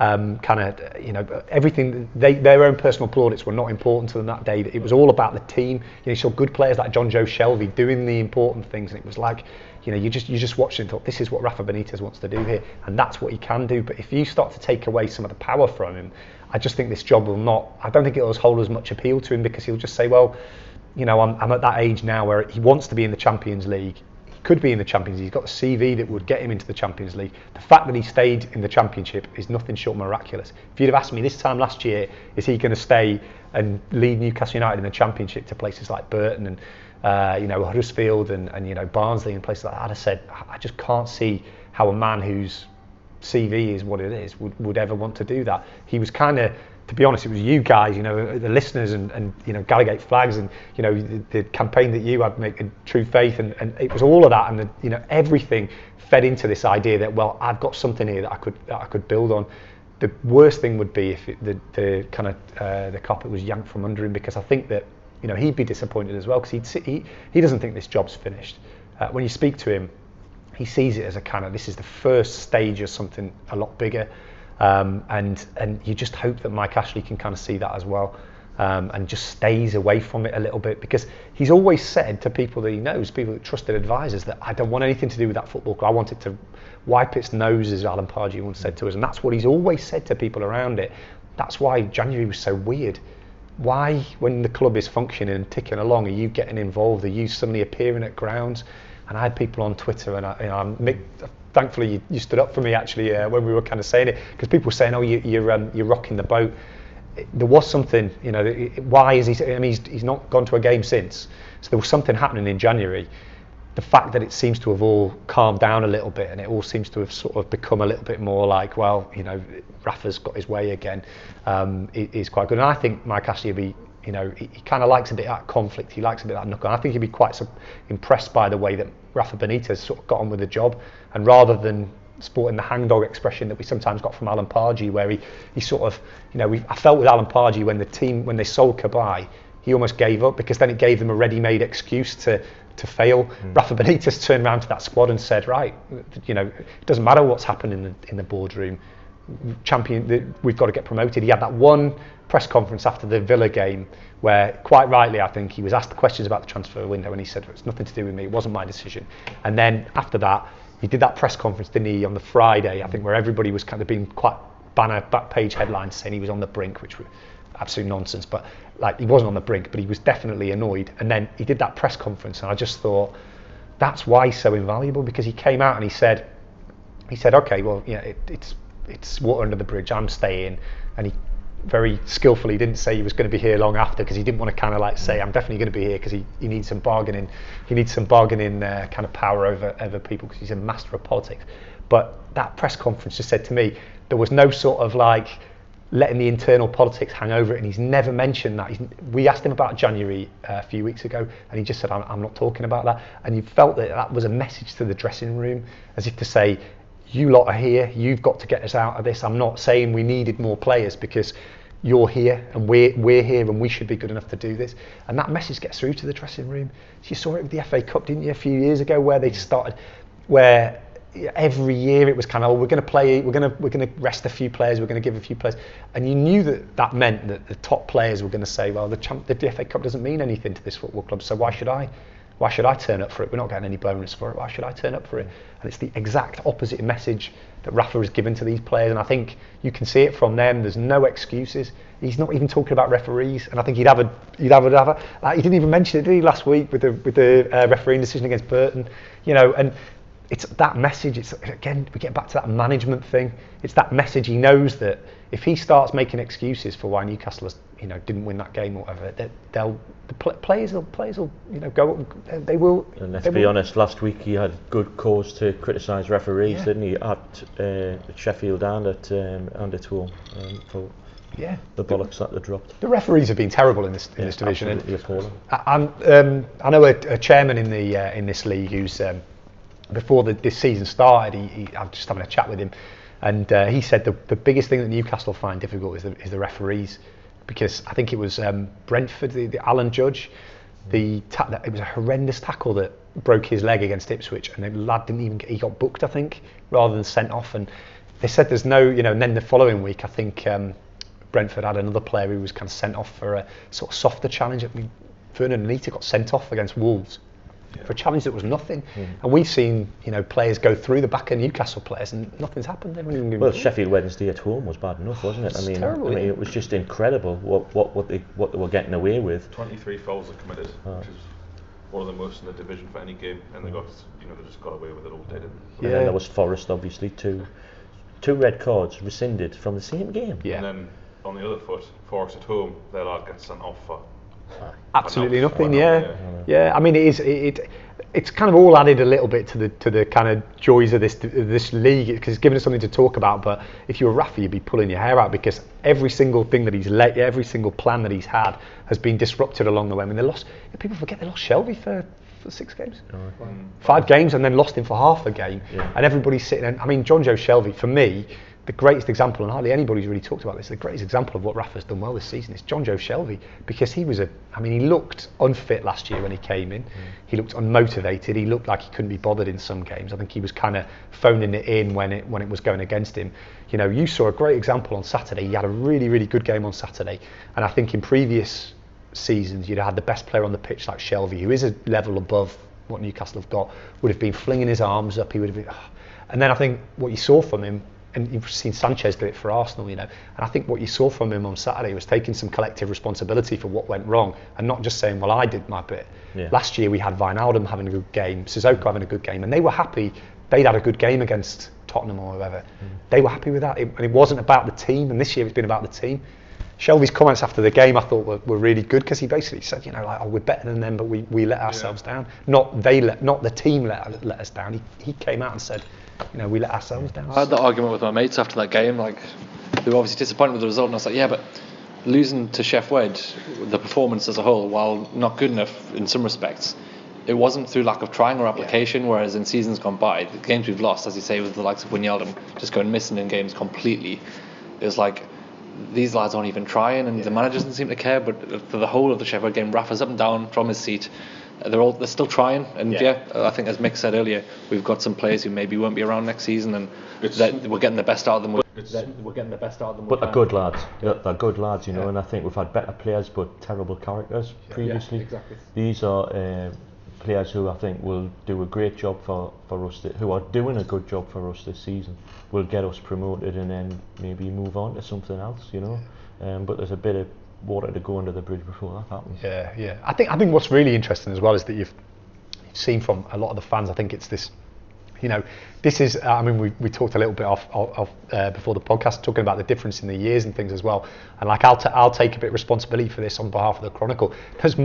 Everything, their own personal plaudits were not important to them that day. It was all about the team. You saw good players like John Joe Shelvey doing the important things, and it was like, you just watched it and thought, this is what Rafa Benitez wants to do here, and that's what he can do. But if you start to take away some of the power from him, I just think this job will not. I don't think it'll hold as much appeal to him, because he'll just say, well, I'm at that age now where he wants to be in the Champions League. Could be in the Champions League. He's got the CV that would get him into the Champions League. The fact that he stayed in the Championship is nothing short of miraculous. If you'd have asked me this time last year, is he going to stay and lead Newcastle United in the Championship to places like Burton and Huddersfield and Barnsley and places like that, I'd have said, I just can't see how a man whose CV is what it is would ever want to do that. He was kind of, to be honest, it was you guys, the listeners and Gallagate Flags and the campaign that you had, making True Faith, and it was all of that, and everything fed into this idea that, well, I've got something here that I could build on. The worst thing would be if the carpet was yanked from under him, because I think that he'd be disappointed as well, because he doesn't think this job's finished. When you speak to him, he sees it as a kind of, this is the first stage of something a lot bigger. And you just hope that Mike Ashley can kind of see that as well, and just stays away from it a little bit, because he's always said to people that he knows, people that trusted advisors, that I don't want anything to do with that football club. I want it to wipe its nose, as Alan Pardew once said to us, and that's what he's always said to people around it. That's why January was so weird. Why, when the club is functioning and ticking along, are you getting involved? Are you suddenly appearing at grounds? And I had people on Twitter, and Mick, thankfully you stood up for me actually when we were kind of saying it, because people were saying, oh, you're rocking the boat. There was something, why is he? I mean, he's not gone to a game since, so there was something happening in January. the fact that it seems to have all calmed down a little bit, and it all seems to have sort of become a little bit more like, well, you know, Rafa's got his way again, is quite good. And I think Mike Ashley will be, you know, he kind of likes a bit of that conflict. He likes a bit of that knuckle. I think he'd be quite impressed by the way that Rafa Benitez sort of got on with the job, and rather than sporting the hangdog expression that we sometimes got from Alan Pardew, where he sort of, you know, I felt with Alan Pardew when they sold Cabaye, he almost gave up, because then it gave them a ready-made excuse to fail. Rafa Benitez turned around to that squad and said, right, you know, it doesn't matter what's happened in the boardroom. We've got to get promoted. He had that one press conference after the Villa game where, quite rightly, I think, he was asked questions about the transfer window, and he said, it's nothing to do with me, it wasn't my decision. And then after that, he did that press conference, didn't he, on the Friday, I think, where everybody was kind of being quite banner back page headlines saying he was on the brink, which was absolute nonsense. But like, he wasn't on the brink, but he was definitely annoyed. And then he did that press conference, and I just thought, that's why he's so invaluable, because he came out and he said, okay, well, yeah, it's water under the bridge, I'm staying. And he very skillfully didn't say he was going to be here long after, because he didn't want to kind of like say, I'm definitely going to be here, because he needs some bargaining. He needs some bargaining kind of power over people, because he's a master of politics. But that press conference just said to me, there was no sort of like letting the internal politics hang over it, and he's never mentioned that. We asked him about January a few weeks ago, and he just said, I'm not talking about that. And you felt that was a message to the dressing room, as if to say, you lot are here, you've got to get us out of this. I'm not saying we needed more players, because you're here and we're here and we should be good enough to do this. And that message gets through to the dressing room. So you saw it with the FA Cup, didn't you, a few years ago, where they started, where every year it was kind of, we're going to rest a few players, we're going to give a few players, and you knew that meant that the top players were going to say, well, the FA Cup doesn't mean anything to this football club, so why should I turn up for it? We're not getting any bonus for it. Why should I turn up for it? And it's the exact opposite message that Rafa has given to these players, and I think you can see it from them. There's no excuses. He's not even talking about referees, and I think he didn't even mention it, did he, last week with the refereeing decision against Burton, you know. And it's that message. It's, again, we get back to that management thing. It's that message. He knows that if he starts making excuses for why Newcastle, you know, didn't win that game or whatever, players will, you know, go. They will. And let's be honest. Last week he had good cause to criticise referees, didn't he? At Sheffield and at home for the bollocks that they dropped. The referees have been terrible in this division. Absolutely appalling. I know a chairman in this league who's. Before this season started, I was just having a chat with him, and he said the biggest thing that Newcastle find difficult is the referees, because I think it was Brentford, the Alan Judge, it was a horrendous tackle that broke his leg against Ipswich, and the lad he got booked, I think, rather than sent off. And they said there's no, you know, and then the following week, I think Brentford had another player who was kind of sent off for a sort of softer challenge. I mean, Vernon Anita got sent off against Wolves. For a challenge that was nothing, and we've seen, you know, players go through the back of Newcastle players and nothing's happened. Well, Sheffield Wednesday at home was bad enough, wasn't it? I mean, it was just incredible what they were getting away with. 23 fouls are committed, which is one of the most in the division for any game, and they just got away with it all day, didn't they? And then there was Forest, obviously, two red cards rescinded from the same game. Yeah. And then on the other foot, Forest at home, their lad gets sent off for absolutely nothing. Yeah. I mean, it's kind of all added a little bit to the kind of joys of this league, because it's given us something to talk about. But if you're Rafa, you'd be pulling your hair out, because every single thing that every single plan that he's had has been disrupted along the way. I mean, people forget they lost Shelby for 6 games, 5 games, and then lost him for half the game. And everybody's sitting. And I mean, John Joe Shelvey, for me, the greatest example, and hardly anybody's really talked about this, the greatest example of what Rafa's done well this season is John Joe Shelvey, because he looked unfit last year when he came in. He looked unmotivated. He looked like he couldn't be bothered in some games. I think he was kind of phoning it in when it was going against him. You know, you saw a great example on Saturday. He had a really, really good game on Saturday, and I think in previous seasons you'd have had the best player on the pitch like Shelvey, who is a level above what Newcastle have got, would have been flinging his arms up. He would have been, and then I think what you saw from him. And you've seen Sanchez do it for Arsenal, you know. And I think what you saw from him on Saturday was taking some collective responsibility for what went wrong, and not just saying, well, I did my bit. Last year we had Wijnaldum having a good game, Sissoko having a good game, and they were happy. They'd had a good game against Tottenham or whoever. They were happy with that. It wasn't about the team, and this year it's been about the team. Shelvey's comments after the game I thought were really good, because he basically said, we're better than them, but we let ourselves down. Not the team let us down. He came out and said, we let ourselves down. I had that argument with my mates after that game. Like, they were obviously disappointed with the result, and I was like, yeah, but losing to Sheff Wedge, the performance as a whole, while not good enough in some respects, it wasn't through lack of trying or application, whereas in seasons gone by, the games we've lost, as you say, with the likes of Wijnaldum just going missing in games completely, it was like, these lads aren't even trying, and the manager doesn't seem to care. But for the whole of the Sheff Wedge game, Rafa's up and down from his seat. They're still trying, and I think, as Mick said earlier, we've got some players who maybe won't be around next season, and we're getting the best out of them. But they're good lads. They're good lads, and I think we've had better players but terrible characters previously. Yeah, exactly. These are players who I think will do a great job for us, who are doing a good job for us this season, will get us promoted and then maybe move on to something else, but there's a bit of water to go under the bridge before that happens. Yeah. I think what's really interesting as well is that you've seen from a lot of the fans, I think it's this, this is, we talked a little bit off before the podcast, talking about the difference in the years and things as well, and like I'll take a bit of responsibility for this on behalf of the Chronicle. There's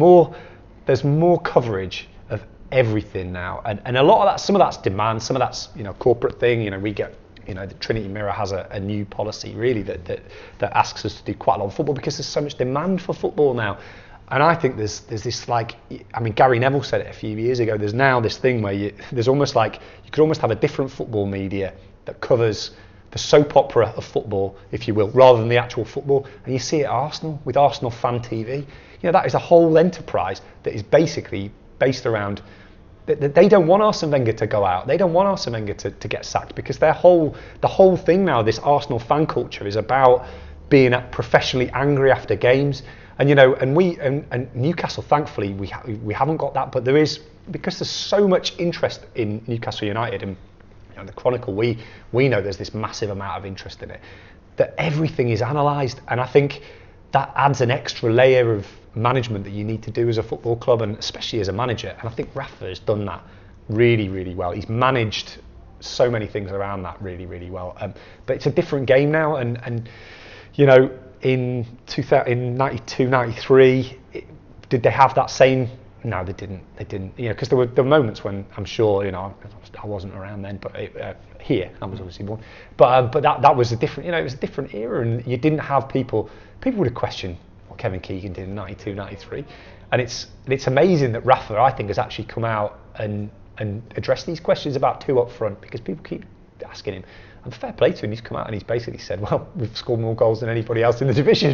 more coverage of everything now, and a lot of that, some of that's demand, some of that's corporate thing. We get, the Trinity Mirror has a new policy really that asks us to do quite a lot of football, because there's so much demand for football now. And I think there's this, like, Gary Neville said it a few years ago, there's now this thing where there's almost like you could almost have a different football media that covers the soap opera of football, if you will, rather than the actual football. And you see it at Arsenal with Arsenal Fan TV. That is a whole enterprise that is basically based around. They don't want Arsene Wenger to go out. They don't want Arsene Wenger to get sacked, because the whole thing now, this Arsenal fan culture, is about being professionally angry after games. And and Newcastle, thankfully, we haven't got that. But there is, because there's so much interest in Newcastle United, and the Chronicle, we know there's this massive amount of interest in it, that everything is analysed. And I think that adds an extra layer of management that you need to do as a football club, and especially as a manager. And I think Rafa has done that really, really well. He's managed so many things around that really, really well. But it's a different game now, and in 92, 93, did they have that same? No, they didn't. Because there were moments when, I'm sure, I wasn't around then, but here I was obviously born. But that was a different, it was a different era, and you didn't have people would have questioned what Kevin Keegan did in 92, 93, and it's amazing that Rafa, I think, has actually come out and addressed these questions about two up front, because people keep asking him. And fair play to him, he's come out and he's basically said, well, we've scored more goals than anybody else in the division.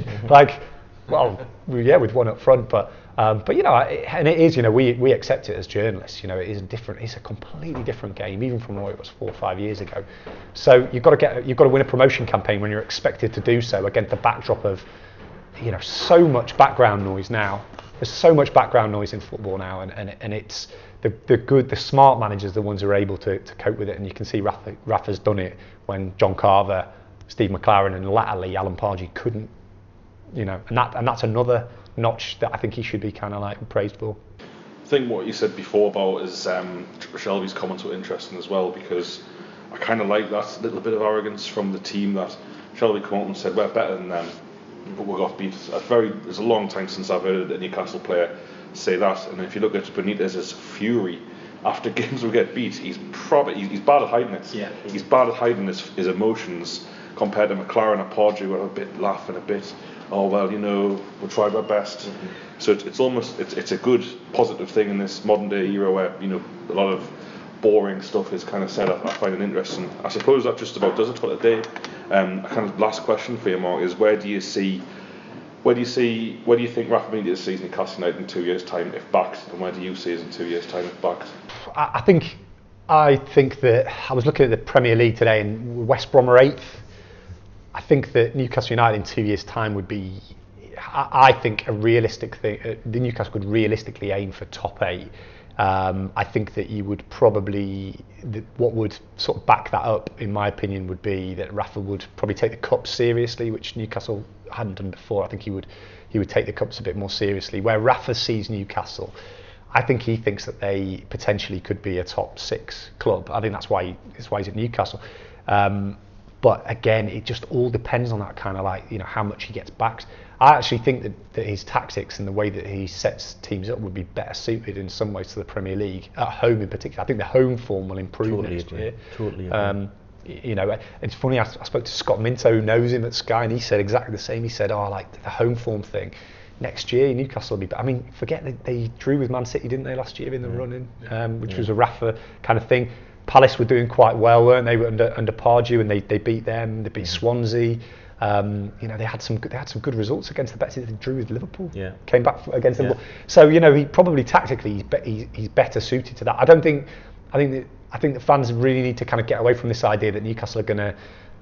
With one up front, but and it is, we accept it as journalists. It is it's a completely different game, even from what it was 4 or 5 years ago. So you've got to win a promotion campaign when you're expected to do so against the backdrop of, so much background noise now. There's so much background noise in football now, and it's the smart managers, the ones who are able to cope with it. And you can see Rafa's done it when John Carver, Steve McLaren, and latterly Alan Pardew couldn't. And that's another notch that I think he should be kind of like praised for. I think what you said before about is Shelvey's comments were interesting as well, because I kind of like that little bit of arrogance from the team, that Shelvey come out and said we're better than them, but we got beat. It's a long time since I've heard a Newcastle player say that. And if you look at Benitez's fury after games we get beat, he's bad at hiding it. Yeah. He's bad at hiding his emotions, compared to McLaren and Pardew, who are a bit laughing a bit. Oh well, we tried our best. Mm-hmm. So it's almost it's a good positive thing in this modern day era where a lot of boring stuff is kind of said. I find it interesting. I suppose that just about does it for today. A kind of last question for you, Mark, is where do you think Rafa Benitez sees Newcastle United in 2 years' time if backed, and where do you see us in 2 years' time if backed? I think that I was looking at the Premier League today, and West Brom are 8th. I think that Newcastle United in 2 years' time would be, I think, a realistic thing. The Newcastle could realistically aim for top 8. I think that you would probably, what would sort of back that up, in my opinion, would be that Rafa would probably take the cups seriously, which Newcastle hadn't done before. I think he would take the cups a bit more seriously. Where Rafa sees Newcastle, I think he thinks that they potentially could be a top 6 club. I think that's why he's at Newcastle. But again, it just all depends on that kind of like, how much he gets backed. I actually think that his tactics and the way that he sets teams up would be better suited in some ways to the Premier League, at home in particular. I think the home form will improve next year. Totally agree. It's funny, I spoke to Scott Minto, who knows him at Sky, and he said exactly the same. He said, like the home form thing, next year Newcastle will be better. I mean, forget that they drew with Man City, didn't they, last year in the run-in, which was a Rafa kind of thing. Palace were doing quite well, weren't they, under Pardew, and they beat them. They beat Swansea. They had some good results against the Betis. They drew with Liverpool. Yeah. Came back against them. So he probably tactically he's better suited to that. I think the fans really need to kind of get away from this idea that Newcastle are going to,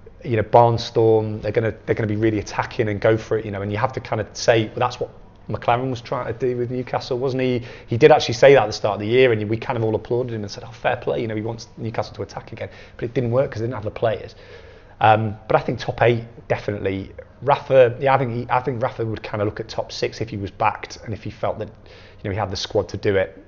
barnstorm. They're going to be really attacking and go for it. And you have to kind of say, well, that's what McLaren was trying to do with Newcastle, wasn't he? He did actually say that at the start of the year, and we kind of all applauded him and said, "Oh, fair play." He wants Newcastle to attack again, but it didn't work because they didn't have the players. But I think top 8 definitely. Rafa, I think Rafa would kind of look at top 6 if he was backed and if he felt that he had the squad to do it.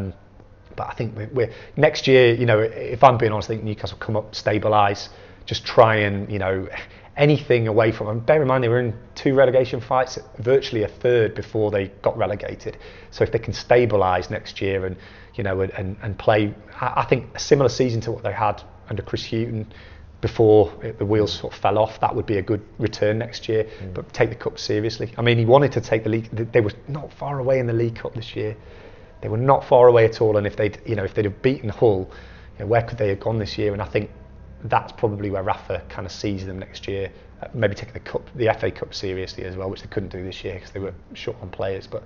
But I think we're next year. If I'm being honest, I think Newcastle come up, stabilise, just try and anything away from them. Bear in mind they were in 2 relegation fights, virtually a third before they got relegated. So if they can stabilise next year and and play, I think a similar season to what they had under Chris Hughton before the wheels sort of fell off, that would be a good return next year. But take the cup seriously. I mean, he wanted to take the league. They were not far away in the League Cup this year. They were not far away at all. And if they'd have beaten Hull, where could they have gone this year? And I think that's probably where Rafa kind of sees them next year. Maybe taking the FA Cup seriously as well, which they couldn't do this year because they were short on players. But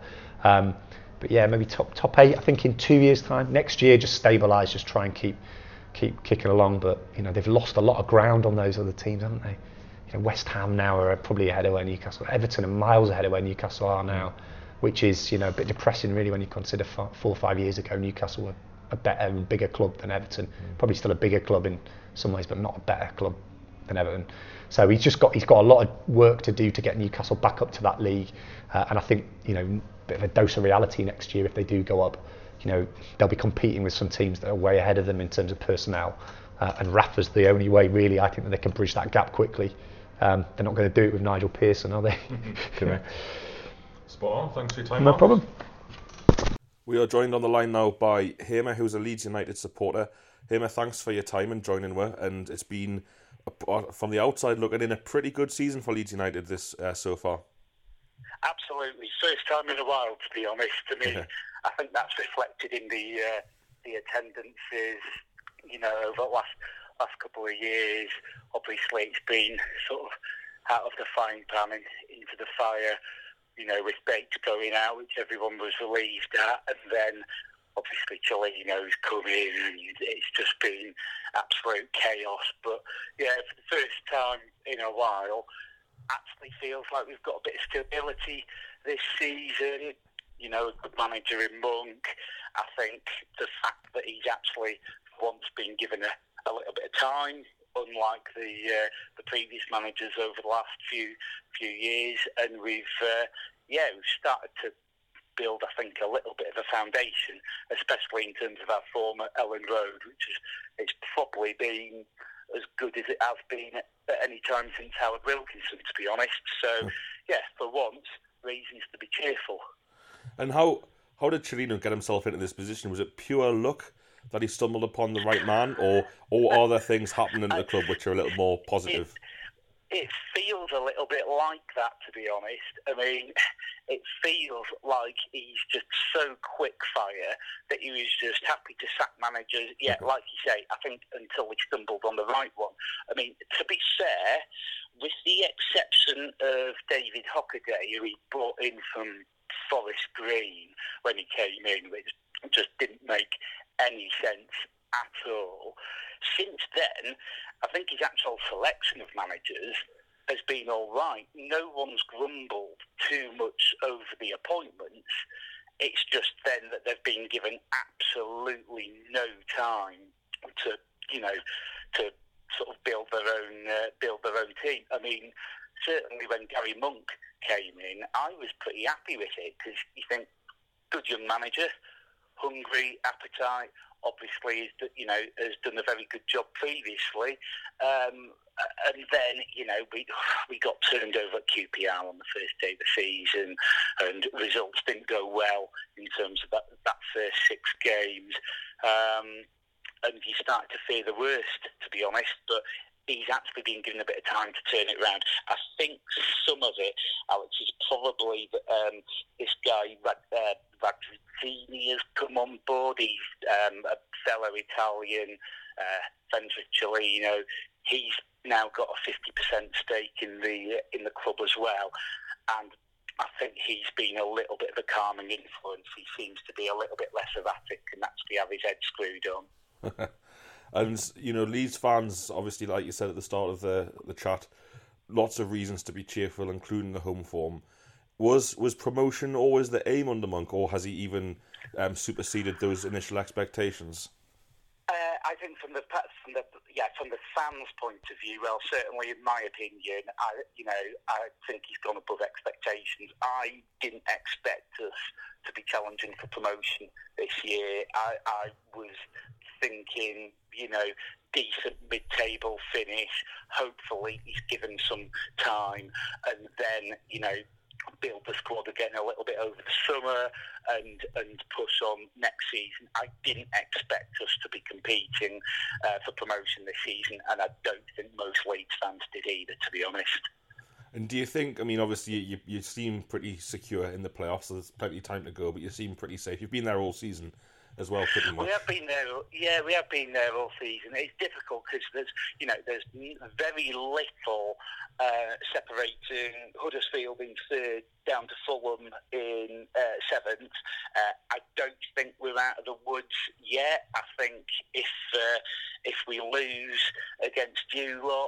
yeah, maybe top 8. I think in 2 years' time. Next year, just stabilise, just try and keep kicking along. But they've lost a lot of ground on those other teams, haven't they? West Ham now are probably ahead of where Newcastle. Everton are miles ahead of where Newcastle are now, which is a bit depressing really when you consider 4 or 5 years ago Newcastle were a better and bigger club than Everton. Probably still a bigger club in some ways, but not a better club than Everton. So he's got a lot of work to do to get Newcastle back up to that league. And I think a bit of a dose of reality next year if they do go up. They'll be competing with some teams that are way ahead of them in terms of personnel. And Rafa's the only way really I think that they can bridge that gap quickly. They're not going to do it with Nigel Pearson, are they? Correct. Spot on. Thanks for your time. No problem. We are joined on the line now by Hamer, who's a Leeds United supporter. Hamer, thanks for your time and joining us. And it's been, from the outside looking in, a pretty good season for Leeds United this so far. Absolutely, first time in a while, to be honest. I mean, I think that's reflected in the attendances. Over the last couple of years, obviously it's been sort of out of the frying pan into the fire. With Bates going out, which everyone was relieved at, and then obviously Cellino's come in, and it's just been absolute chaos. But yeah, for the first time in a while, actually feels like we've got a bit of stability this season. A good manager in Monk. I think the fact that he's actually once been given a little bit of time, unlike the previous managers over the last few years, and we've started to build, I think, a little bit of a foundation, especially in terms of our former Ellen Road, which it's probably been as good as it has been at any time since Howard Wilkinson, to be honest. So, yeah, for once, reasons to be cheerful. And how did Cellino get himself into this position? Was it pure luck that he stumbled upon the right man, or are there things happening at the club which are a little more positive? It feels a little bit like that, to be honest. I mean, it feels like he's just so quick fire that he was just happy to sack managers. Yeah, like you say, I think until he stumbled on the right one. I mean, to be fair, with the exception of David Hockaday, who he brought in from Forest Green when he came in, which just didn't make any sense at all. Since then, I think his actual selection of managers has been all right. No one's grumbled too much over the appointments. It's just then that they've been given absolutely no time to sort of build their own team. I mean, certainly when Gary Monk came in, I was pretty happy with it because you think, good young manager, hungry, appetite, obviously has done a very good job previously. And then, we got turned over at QPR on the first day of the season, and results didn't go well in terms of that first 6 games. And you start to fear the worst, to be honest. But he's actually been given a bit of time to turn it around. I think some of it, Alex, is probably that this guy, Radrizzini, has come on board. He's a fellow Italian, Ventricellino. He's now got a 50% stake in the club as well. And I think he's been a little bit of a calming influence. He seems to be a little bit less erratic and actually have his head screwed on. And, Leeds fans, obviously, like you said at the start of the chat, lots of reasons to be cheerful, including the home form. Was promotion always the aim under Monk, or has he even superseded those initial expectations? I think from the fans' point of view, well, certainly in my opinion, I think he's gone above expectations. I didn't expect us to be challenging for promotion this year. I was thinking, decent mid-table finish. Hopefully he's given some time, and then, build the squad again a little bit over the summer and push on next season. I didn't expect us to be competing for promotion this season, and I don't think most Leeds fans did either, to be honest. And do you think, obviously you seem pretty secure in the playoffs, so there's plenty of time to go, but you seem pretty safe. You've been there all season as well, pretty much. We have been there all season. It's difficult because there's very little separating Huddersfield in 3rd down to Fulham in 7th. I don't think we're out of the woods yet. I think if we lose against you lot,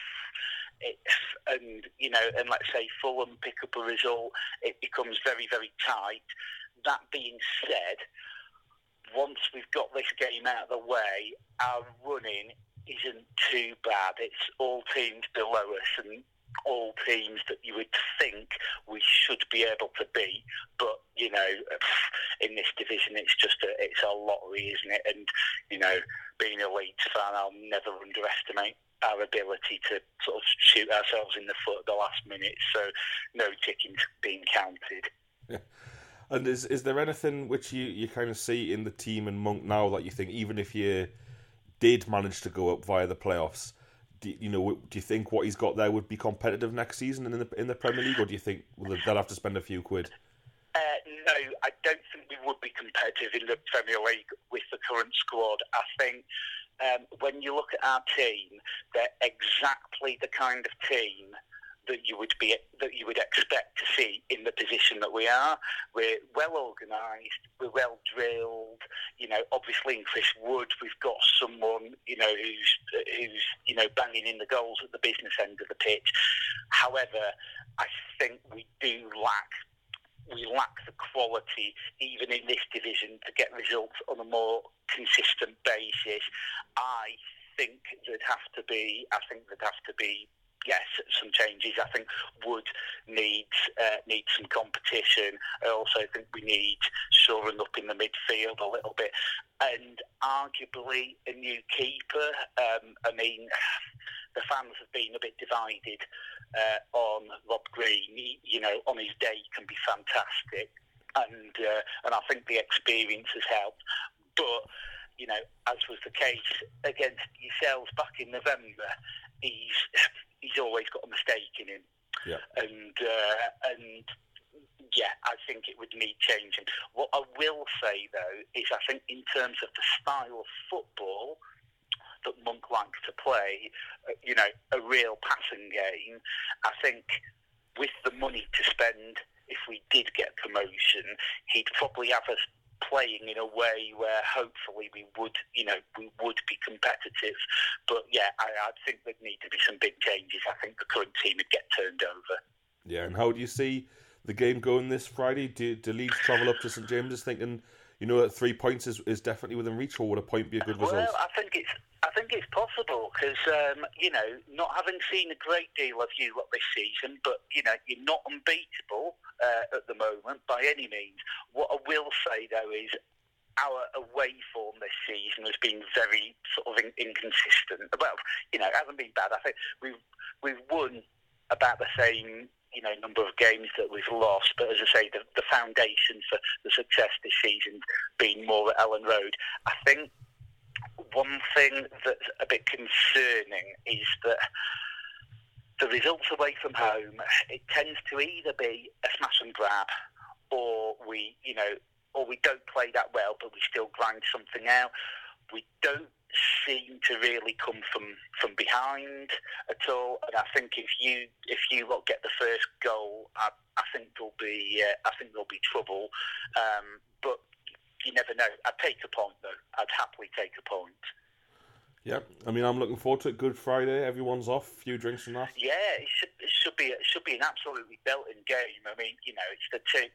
and let's say Fulham pick up a result, it becomes very, very tight. That being said, once we've got this game out of the way, our running isn't too bad. It's all teams below us and all teams that you would think we should be able to beat. But, in this division, it's a lottery, isn't it? And, being a Leeds fan, I'll never underestimate our ability to sort of shoot ourselves in the foot at the last minute. So no chickens being counted. Yeah. And is there anything which you kind of see in the team and Monk now that you think, even if you did manage to go up via the playoffs, do you think what he's got there would be competitive next season in the Premier League, or do you think they'll have to spend a few quid? No, I don't think we would be competitive in the Premier League with the current squad. I think when you look at our team, they're exactly the kind of team that you would expect to see in the position that we are. We're well organised, we're well drilled. Obviously in Chris Wood, we've got someone who's banging in the goals at the business end of the pitch. However, I think we lack the quality, even in this division, to get results on a more consistent basis. I think there'd have to be yes, some changes. I think Wood needs some competition. I also think we need shoring up in the midfield a little bit, and arguably a new keeper. The fans have been a bit divided on Rob Green. On his day he can be fantastic, and I think the experience has helped. But as was the case against yourselves back in November, he's always got a mistake in him. Yeah. And I think it would need changing. What I will say though is I think in terms of the style of football that Monk likes to play, a real passing game, I think with the money to spend, if we did get promotion, he'd probably have us playing in a way where hopefully we would be competitive. But I think there'd need to be some big changes. I think the current team would get turned over. Yeah, and how do you see the game going this Friday? Do Leeds travel up to St James's thinking, that 3 points is definitely within reach, or would a point be a good result? Well, I think it's possible because not having seen a great deal of you lot this season, but you're not unbeatable at the moment by any means. What I will say though is our away form this season has been very sort of inconsistent. Well, it hasn't been bad. I think we've won about the same number of games that we've lost, but as I say, the foundation for the success this season's been more at Ellen Road. I think one thing that's a bit concerning is that the results away from home, it tends to either be a smash and grab, or we don't play that well, but we still grind something out. We don't seem to really come from behind at all. And I think if you get the first goal, I think there'll be trouble. But you never know. I'd take a point though. I'd happily take a point. Yeah, I mean, I'm looking forward to it. Good Friday, everyone's off, a few drinks and that. Yeah, it should be an absolutely belting game. I mean, it's the two.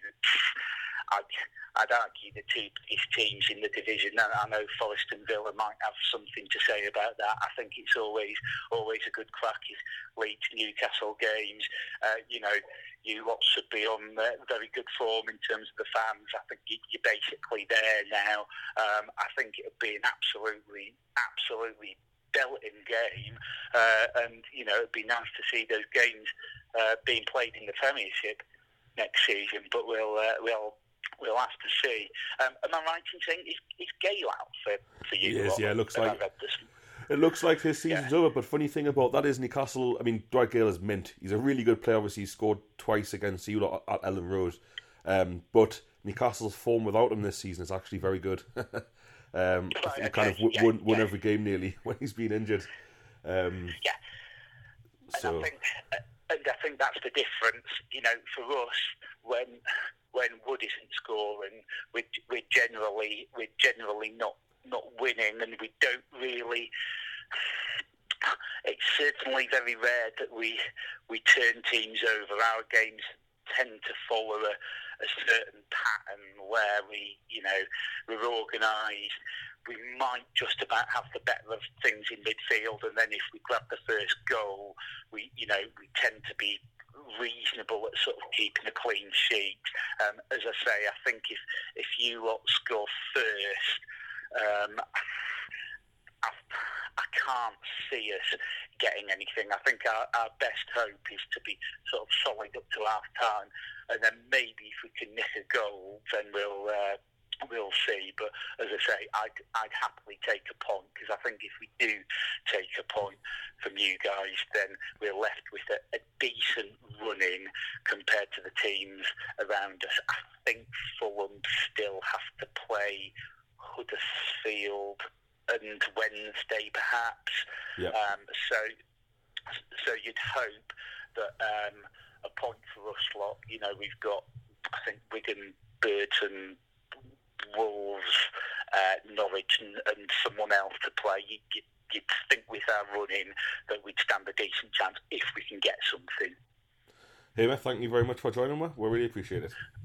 I'd argue the two biggest teams in the division. I know Forest and Villa might have something to say about that. I think it's always a good crack. Is Leeds Newcastle games. You lot should be on very good form in terms of the fans. I think you're basically there now. I think it would be an absolutely belting game, and it'd be nice to see those games being played in the Premiership next season. But we'll have to see. Am I right in saying is Gale out for you? Yes, yeah. It looks like his season's over. But funny thing about that is Newcastle. I mean, Dwight Gale is mint. He's a really good player. Obviously, he scored twice against you at Ellen Road. But Newcastle's form without him this season is actually very good. He kind of won every game nearly when he's been injured. So. And I think that's the difference. For us, when Wood isn't scoring, we're generally not winning, and we don't really. It's certainly very rare that we turn teams over. Our games tend to follow a certain pattern where we're organised. We might just about have the better of things in midfield, and then if we grab the first goal, we tend to be reasonable at sort of keeping a clean sheet. As I say, I think if you lot score first, I can't see us getting anything. I think our best hope is to be sort of solid up to half time, and then maybe if we can nick a goal, then we'll see. But as I say, I'd happily take a point, because I think if we do take a point from you guys, then we're left with a decent running compared to the teams around us. I think Fulham still have to play Huddersfield and Wednesday perhaps. Yep. So you'd hope that a point for us lot. We've got, I think, Wigan, Burton, Wolves, Norwich and someone else to play. You'd think with our running that we'd stand a decent chance if we can get something. Hey, Matt, thank you very much for joining me. We really appreciate it.